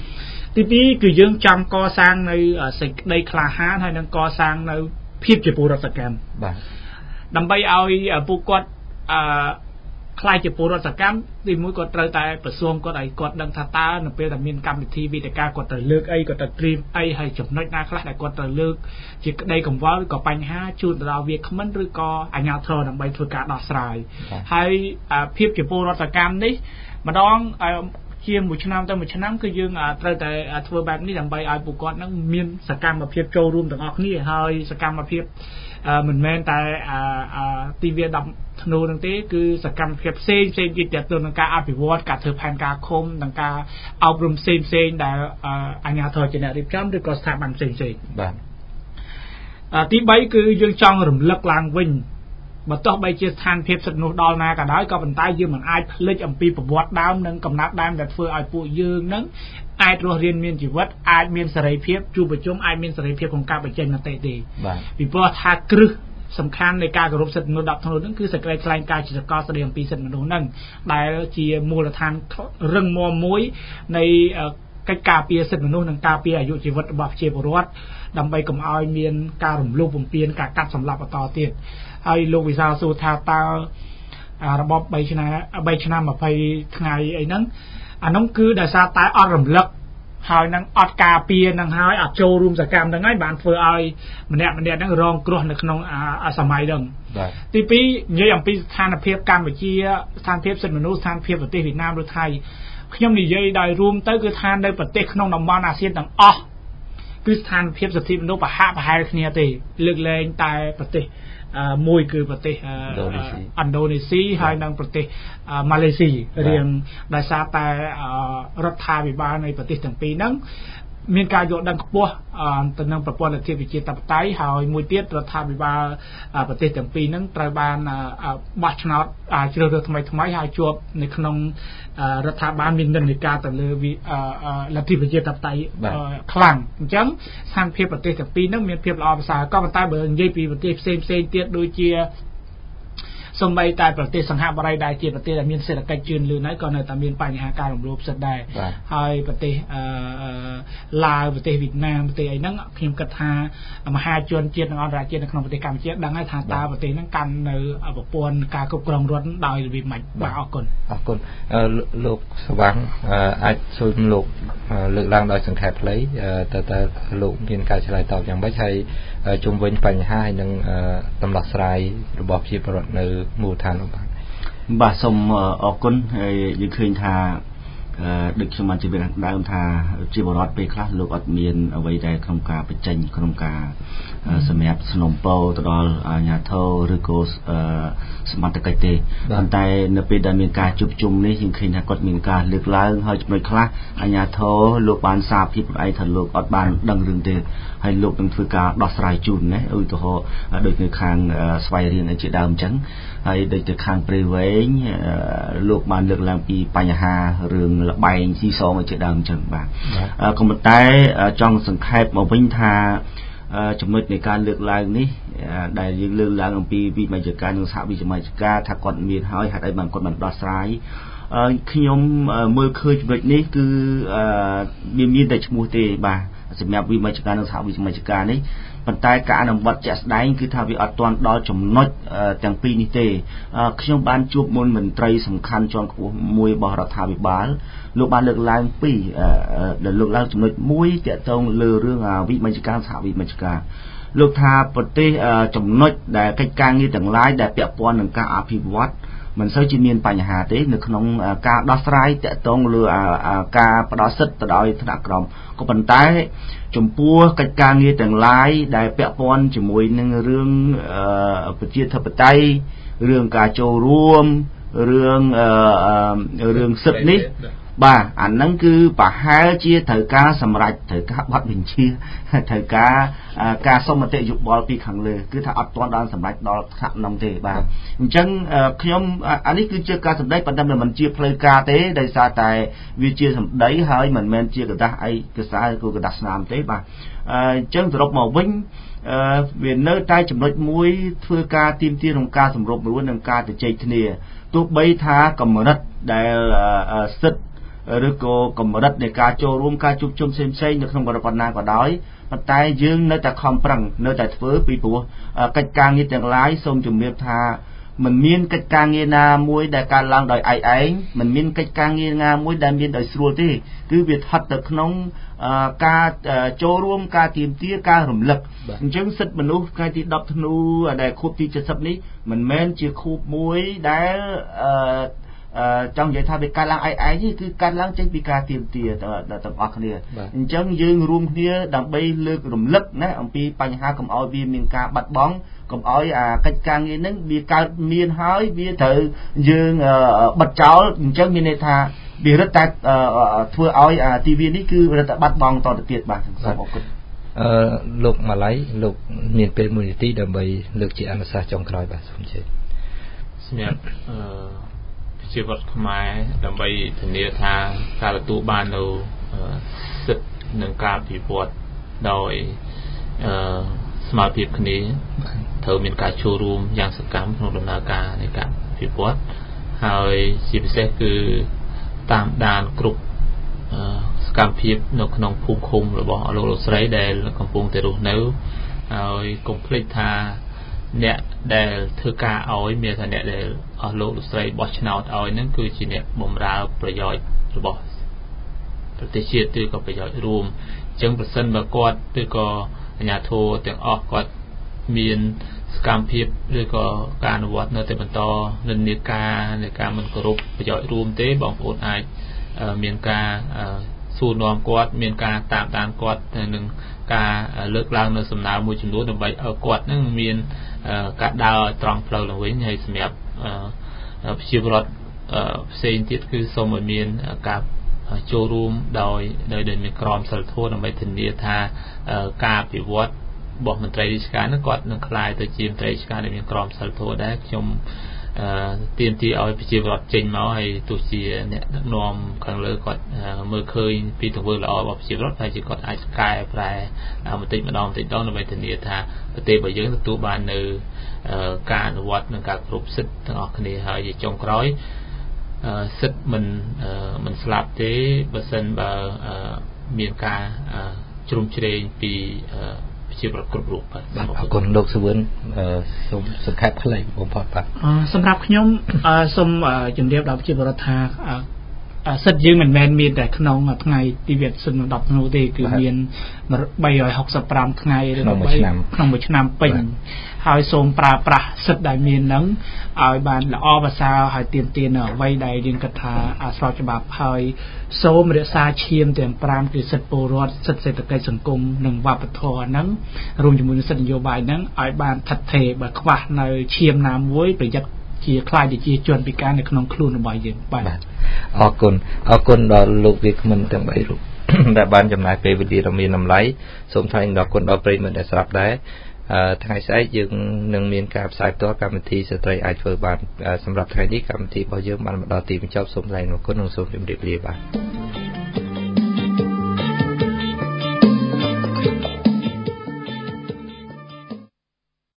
1ទី2គឺយើងចង់កសាងនៅសេចក្តីក្លាហានហើយនឹងកសាងនៅភាពជាពលរដ្ឋសកម្មបាទដើម្បីឲ្យពួកគាត់អឺខ្លាយជាពលរដ្ឋសកម្មទីមួយគាត់ត្រូវតែប្រសួងគាត់ឲ្យគាត់ដឹងថាតើនៅពេលដែលមានកម្មវិធីវេទិកាគាត់ត្រូវលើកអីគាត់ត្រូវត្រៀមអីហើយចំណុចណាខ្លះដែលគាត់ត្រូវលើកជាក្តីកង្វល់ឬក៏បញ្ហាជូនទៅដល់វាគ្មិនឬក៏អាជ្ញាធរដើម្បីធ្វើការដោះស្រាយហើយភាពជាពលរដ្ឋសកម្មនេះម្ដងជាមួយឆ្នាំទៅមួយឆ្នាំគឺយើងត្រូវតែធ្វើបែបនេះដើម្បីឲ្យពួកគាត់នឹងមានសកម្មភាពចូលរួមទាំងអស់គ្នាហើយសកម្មភាពមិនមែនតែទីវាដប់ធ្នូនឹងទេគឺសកម្មភាពផ្សេងផ្សេងទៀតទាក់ទងនឹងការអភិវឌ្ឍការធ្វើផែនការឃុំនិងការអប់រំផ្សេងផ្សេងដែលអាជ្ញាធរជាអ្នករៀបចំឬក៏ស្ថាប័នផ្សេងផ្សេងបាទទី3គឺយើងចង់រំលឹកឡើងវិញបើទោះបីជាស្ថានភាពសិទ្ធិមនុស្សដល់ណាក៏ដោយក៏ប៉ុន្តែយើងមិនអាចភ្លេចអំពីប្រវត្តិដើមនិងកំណើតដើមដែលធ្វើឲ្យពួកយើងនឹងអាចរស់រានមានជីវិតអាចមានសេរីភាពជួបប្រជុំអាចមានសេរីភាពក្នុងការបញ្ចេញមតិទេពីព្រោះថាគ្រឹះសំខាន់នៃការគោរពសិទ្ធិមនុស្សដប់ធ្នូនឹងគឺសេចក្តីថ្លែងការណ៍ជាសកលស្តីអំពីសិទ្ធិមនុស្សនឹងដែលជាមូលដ្ឋានរឹងមាំមួយនៃកិច្ចការពារសិទ្ធិមនុស្សនិងការពារអាយុជីវិតរបស់ប្រជាពលរដ្ឋដើម្បីកុំឲ្យមានការរំលោភបំពានការកាប់សម្លាប់បន្តទៀតហើយលោកវិសាលសួរថាតើរបប3ឆ្នាំ3ឆ្នាំ20ថ្ងៃអីហ្នឹងអានោះគឺដោយសារតែអត់រំលឹកហើយនឹងអត់ការពារនឹងហើយអត់ចូលរួមសកម្មហ្នឹងហើយបានធ្វើឲ្យម្នាក់ម្នាក់ហ្នឹងរងគ្រោះនៅក្នុងសម័យហ្នឹងទី2និយាយអំពីស្ថានភាពកម្ពុជាស្ថានភាពសិទ្ធិមនុស្សស្ថានភាពប្រទេសវៀតណាមឬថៃខ្ញុំនិយាយដោយរួមទៅគឺថានៅប្រទេសក្នុងតំបន់អាស៊ានទាំងអស់គឺស្ថានភាពសិទ្ធិមនុស្សប្រហាក់ប្រហែលគ្នាទេលើកលែងតែប្រទេសមួយគឺប្រទេសឥណ្ឌូនេស៊ីហើយនិងប្រទេសម៉ាឡេស៊ីរៀងដោយសារតែរដ្ឋាភិបាលនៃប្រទេសទាំងពីរហ្នឹងមានការយល់ដឹងខ្ពស់ទៅនឹងប្រព័ន្ធលទ្ធិប្រជាធិបតេយ្យហើយមួយទៀតរដ្ឋាភិបាលប្រទេសទាំងពីរហ្នឹងត្រូវបានបោះឆ្នោតជ្រើសរើសថ្មីថ្មីហើយជាប់នៅក្នុងរដ្ឋាភិបាលមាននិន្នាការទៅលើលទ្ធិប្រជាធិបតេយ្យខ្លាំងអញ្ចឹងស្ថានភាពប្រទេសទាំងពីរហ្នឹងមានភាពល្អប្រសើរក៏ប៉ុន្តែបើនិយាយពីប្រទេសផ្សេងផ្សេងទៀតដូចជាសូម្បីតែប្រទេសសង្ហបុរីដែលជាប្រទេសដែលមានសេដ្ឋកិច្ចជឿនលឿនហើយក៏នៅតែមានបញ្ហាការរំលោភសិទ្ធិដែរហើយប្រទេសឡាវប្រទេសវៀតណាមប្រទេសអីហ្នឹងខ្ញុំគិតថាមហាជនជាតិនិងអន្តរជាតិនៅក្នុងប្រទេសកម្ពុជាដឹងហើយថាតើប្រទេសហ្នឹងកាន់នៅប្រព័ន្ធការគ្រប់គ្រងរដ្ឋដោយរបៀបម៉េចបាទអរគុណអរគុណលោកស្វាងអាចសូមលោកលើកឡើងដោយសង្ខេបខ្លីតើតើលោកមានការឆ្លើយតបយ៉ាងម៉េចហើយជុំវិញបញ្ហាហើយនឹងដំណោះស្រាយរបស់ប្រជាពលរដ្ឋនៅមូលដ្ឋាននោះបាទបាទសូមអរគុណហើយយើងឃើញថាដូចខ្ញុំបានជម្រាបដើមថាជាបរិបទពេលខ្លះលោកអត់មានអ្វីដែលក្នុងការបញ្ចេញក្នុងការសម្រាប់สนំពោទៅដល់អាជ្ញាធរឬក៏សមត្ថកិច្ចទេប៉ុន្តែនៅពេលដែលមានការជួបជុំនេះយើងឃើញថាគាត់មានការលើកឡើងហើយចំណុចខ្លះអាជ្ញាធរលោកបានសារភាពខ្លួនឯងថាលោកអត់បានដឹងរឿងទេហើយលោកនឹងធ្វើការដោះស្រាយជូនណាឧទាហរណ៍ដូចនៅខាងស្វ័យរៀងជាដើមអញ្ចឹងហើយដូចទៅខាងព្រៃវែងលោកបានលើកឡើងពីបញ្ហារឿងលបែងស៊ីសងជាដើមអញ្ចឹងបាទក៏ប៉ុន្តែចង់សង្ខេបមកវិញថាចំណុចនៃការលើកឡើងនេះដែលយើងលើកឡើងអំពីវិមជ្ឈការនិងសហវិមជ្ឈការថាគាត់មានហើយហេតុអីបានគាត់បានដោះស្រាយខ្ញុំមើលឃើញចំណុចនេះគឺមានមានតែឈ្មោះទេបាទសម្រាប់វិមជ្ឈការនិងសហវិមជ្ឈការនេះប៉ុន្តែការអនុវត្តជាក់ស្ដែងគឺថាវាអត់ទាន់ដល់ចំណុចទាំងពីរនេះទេខ្ញុំបានជួបមុនមន្ត្រីសំខាន់ជាន់ខ្ពស់មួយរបស់រដ្ឋាភិបាលលោកបានលើកឡើងពីដែលលើកឡើងចំណុចមួយទាក់ទងលើរឿងវិមជ្ឈការសហវិមជ្ឈការលោកថាប្រទេសចំណុចដែលកិច្ចការងារទាំងឡាយដែលពាក់ព័ន្ធនឹងការអភិវឌ្ឍមិនសូវជាមានបញ្ហាទេនៅក្នុងការដោះស្រាយតាក់ទងលើការផ្ដល់សិទ្ធិទៅដល់ថ្នាក់ក្រោមក៏ប៉ុន្តែចំពោះកិច្ចការងារទាំងឡាយដែលពាក់ព័ន្ធជាមួយនឹងរឿងប្រជាធិបតេយ្យរឿងការចូលរួមរឿងរឿងសិទ្ធិនេះបាទអាហ្នឹងគឺប្រហែលជាត្រូវការសម្រេចត្រូវការប័ណ្ណបញ្ជាត្រូវការការសុំមតិយោបល់ពីខាងលើគឺថាអត់ទាន់ដល់សម្រេចដល់ថ្នាក់នោះទេបាទអញ្ចឹងខ្ញុំអានេះគឺជាការសម្ដែងប៉ុន្តែមិនជាផ្លូវការទេដោយសារតែវាជាសម្ដីហើយមិនមែនជាกระดาษអីកសាឬក៏กระดาษស្នាមទេបាទអញ្ចឹងសរុបមកវិញវានៅតែចំណុចមួយធ្វើការទៀមទាក្នុងការសម្របរួលនិងការជជែកគ្នាទោះបីថាកម្រិតដែលសិទ្ធិឬក៏កម្រិតនៃការចូលរួមការជួបជុំផ្សេងៗនៅក្នុងបរិបទណាក៏ដោយប៉ុន្តែយើងនៅតែខំប្រឹងនៅតែធ្វើពីព្រោះកិច្ចការងារទាំងឡាយសូមជំរាបថាមិនមានកិច្ចការងារណាមួយដែលកើតឡើងដោយឯកឯងមិនមានកិច្ចការងារណាមួយដែលមានដោយស្រួលទេគឺវាស្ថិតទៅក្នុងការចូលរួមការទៀមទាការរំលឹកអញ្ចឹងសិទ្ធិមនុស្សថ្ងៃទីដប់ធ្នូដែលខួបទី칠십នេះមិនមែនជាខួបមួយដែលចង់និយាយថាវាកើតឡើងឯកឯងទេគឺកើតឡើងចេញពីការទៀមទាទាំងអស់គ្នាអញ្ចឹងយើងរួមគ្នាដើម្បីលើករំលឹកណាអំពីបញ្ហាកុំឲ្យវាមានការបាត់បង់កុំឲ្យអាកិច្ចការងារហ្នឹងវាកើតមានហើយវាត្រូវយើងបិទចោលអញ្ចឹងមានន័យថាវារឹតតែធ្វើឲ្យទីវានេះគឺរឹតតែបាត់បង់តទៅទៀតបាទសូមអរគុណអឺលោកម៉ាឡៃលោកមានពេលមួយនាទីដើម្បីលើកជាអនុសាសន៍ចុងក្រោយបាទសូមជឿសម្រាប់អឺជីវិតខ្មែរដើម្បីធានាថាការទទួលបាននៅសិទ្ធិនិងការអភិវឌ្ឍដោយអឺស្មារតីគ្នាត្រូវមានការចូលរួមយ៉ាងសកម្មក្នុងដំណើរការនៃការអភិវឌ្ឍហើយជាពិសេសគឺតាមដានគ្រប់សកម្មភាពនៅក្នុងភូមិឃុំរបស់លោកលោកស្រីដែលកំពុងតែរស់នៅហើយកុំភ្លេចថាអ្នកដែលធ្វើការឲ្យមានថាអ្នកដែលអស់លោកលោកស្រីបោះឆ្នោតឲ្យហ្នឹងគឺជាអ្នកបម្រើប្រយោជន៍របស់ប្រទេសជាតិឬក៏ប្រយោជន៍រួមអញ្ចឹងប្រសិនបើគាត់ឬក៏អាជ្ញាធរទាំងអស់គាត់មានសកម្មភាពឬក៏ការអនុវត្តនៅតែបន្តនិន្នាការនៃការមិនគោរពប្រយោជន៍រួមទេបងប្អូនអាចមានការសួរនាំគាត់មានការតាមដានគាត់នឹងការលើកឡើងនៅសំណើមួយចំនួនដើម្បីឲ្យគាត់នឹងមានការដើរត្រង់ផ្លូវឡើងវិញហើយសម្រាប់ប្រជាពលរដ្ឋផ្សេងទៀតគឺសូមឲ្យមានការចូលរួមដោយដោយមានក្រមសីលធម៌ដើម្បីធានាថាការអភិវឌ្ឍរបស់មន្ត្រីរាជការនឹងគាត់នឹងក្លាយទៅជាមន្ត្រីរាជការដែលមានក្រមសីលធម៌ដែរខ្ញុំទាមទារឲ្យប្រជាពលរដ្ឋចេញមកហើយទោះជាអ្នកដឹកនាំខាងលើគាត់មើលឃើញពីទង្វើល្អរបស់ប្រជាពលរដ្ឋហើយជាគាត់អាចកែប្រែបន្តិចម្ដងបន្តិចម្ដងដើម្បីធានាថាប្រទេសរបស់យើងទទួលបាននៅការអនុវត្តនិងការគ្រប់សិទ្ធិទាំងអស់គ្នាហើយជាចុងក្រោយសិទ្ធិមិនមិនស្លាប់ទេបើសិនបើមានការជ្រុំជ្រែងពីជាប្រគ្រប់រូបបាទអរគុណលោកសវឿនសូមសង្ខេបខ្លីបំផុតបាទសម្រាប់ខ្ញុំសូមជម្រាបដល់ប្រជាពលរដ្ឋថាសិទ្ធយើងមិនមែនមានតែក្នុងថ្ងៃទីវាសិនដប់នោះទេគឺមានបីរយហុកសិបប្រាំថ្ងៃឬក៏ក្នុងមួយឆ្នាំពេញហើយសូមប្រើប្រាស់សិទ្ធដែលមានហ្នឹងឲ្យបានល្អប្រសើរហើយទៀមទានអ្វីដែលយើងគិតថាស្របច្បាប់ហើយសូមរក្សាឈាមទាំងប្រាំគឺសិទ្ធិពលរដ្ឋសិទ្ធិសេដ្ឋកិច្ចសង្គមនិងវប្បធម៌ហ្នឹងរួមជាមួយនឹងសិទ្ធិនយោបាយហ្នឹងឲ្យបានថិតថេរបើខ្វះនៅឈាមណាមួយប្រយ័ត្នជាខ្លាចជាជនពិការនៅក្នុងខ្លួនរបស់យើងបាទអរគុណអរគុណដល់លោកវាគ្មិនទាំងបីរូបដែលបានចំណាយពេលវេលាដ៏មានតម្លៃសូមថ្លែងអរគុណដល់ប្រិយមិត្តដែលស្ដាប់ដែរថ្ងៃស្អែកយើងនឹងមានការផ្សាយផ្ទាល់កម្មវិធីស្ត្រីអាចធ្វើបានសម្រាប់ថ្ងៃនេះកម្មវិធីរបស់យើងបានមកដល់ទីបញ្ចប់សូមថ្លែងអរគុណនិងសូមជម្រាបលាបាទ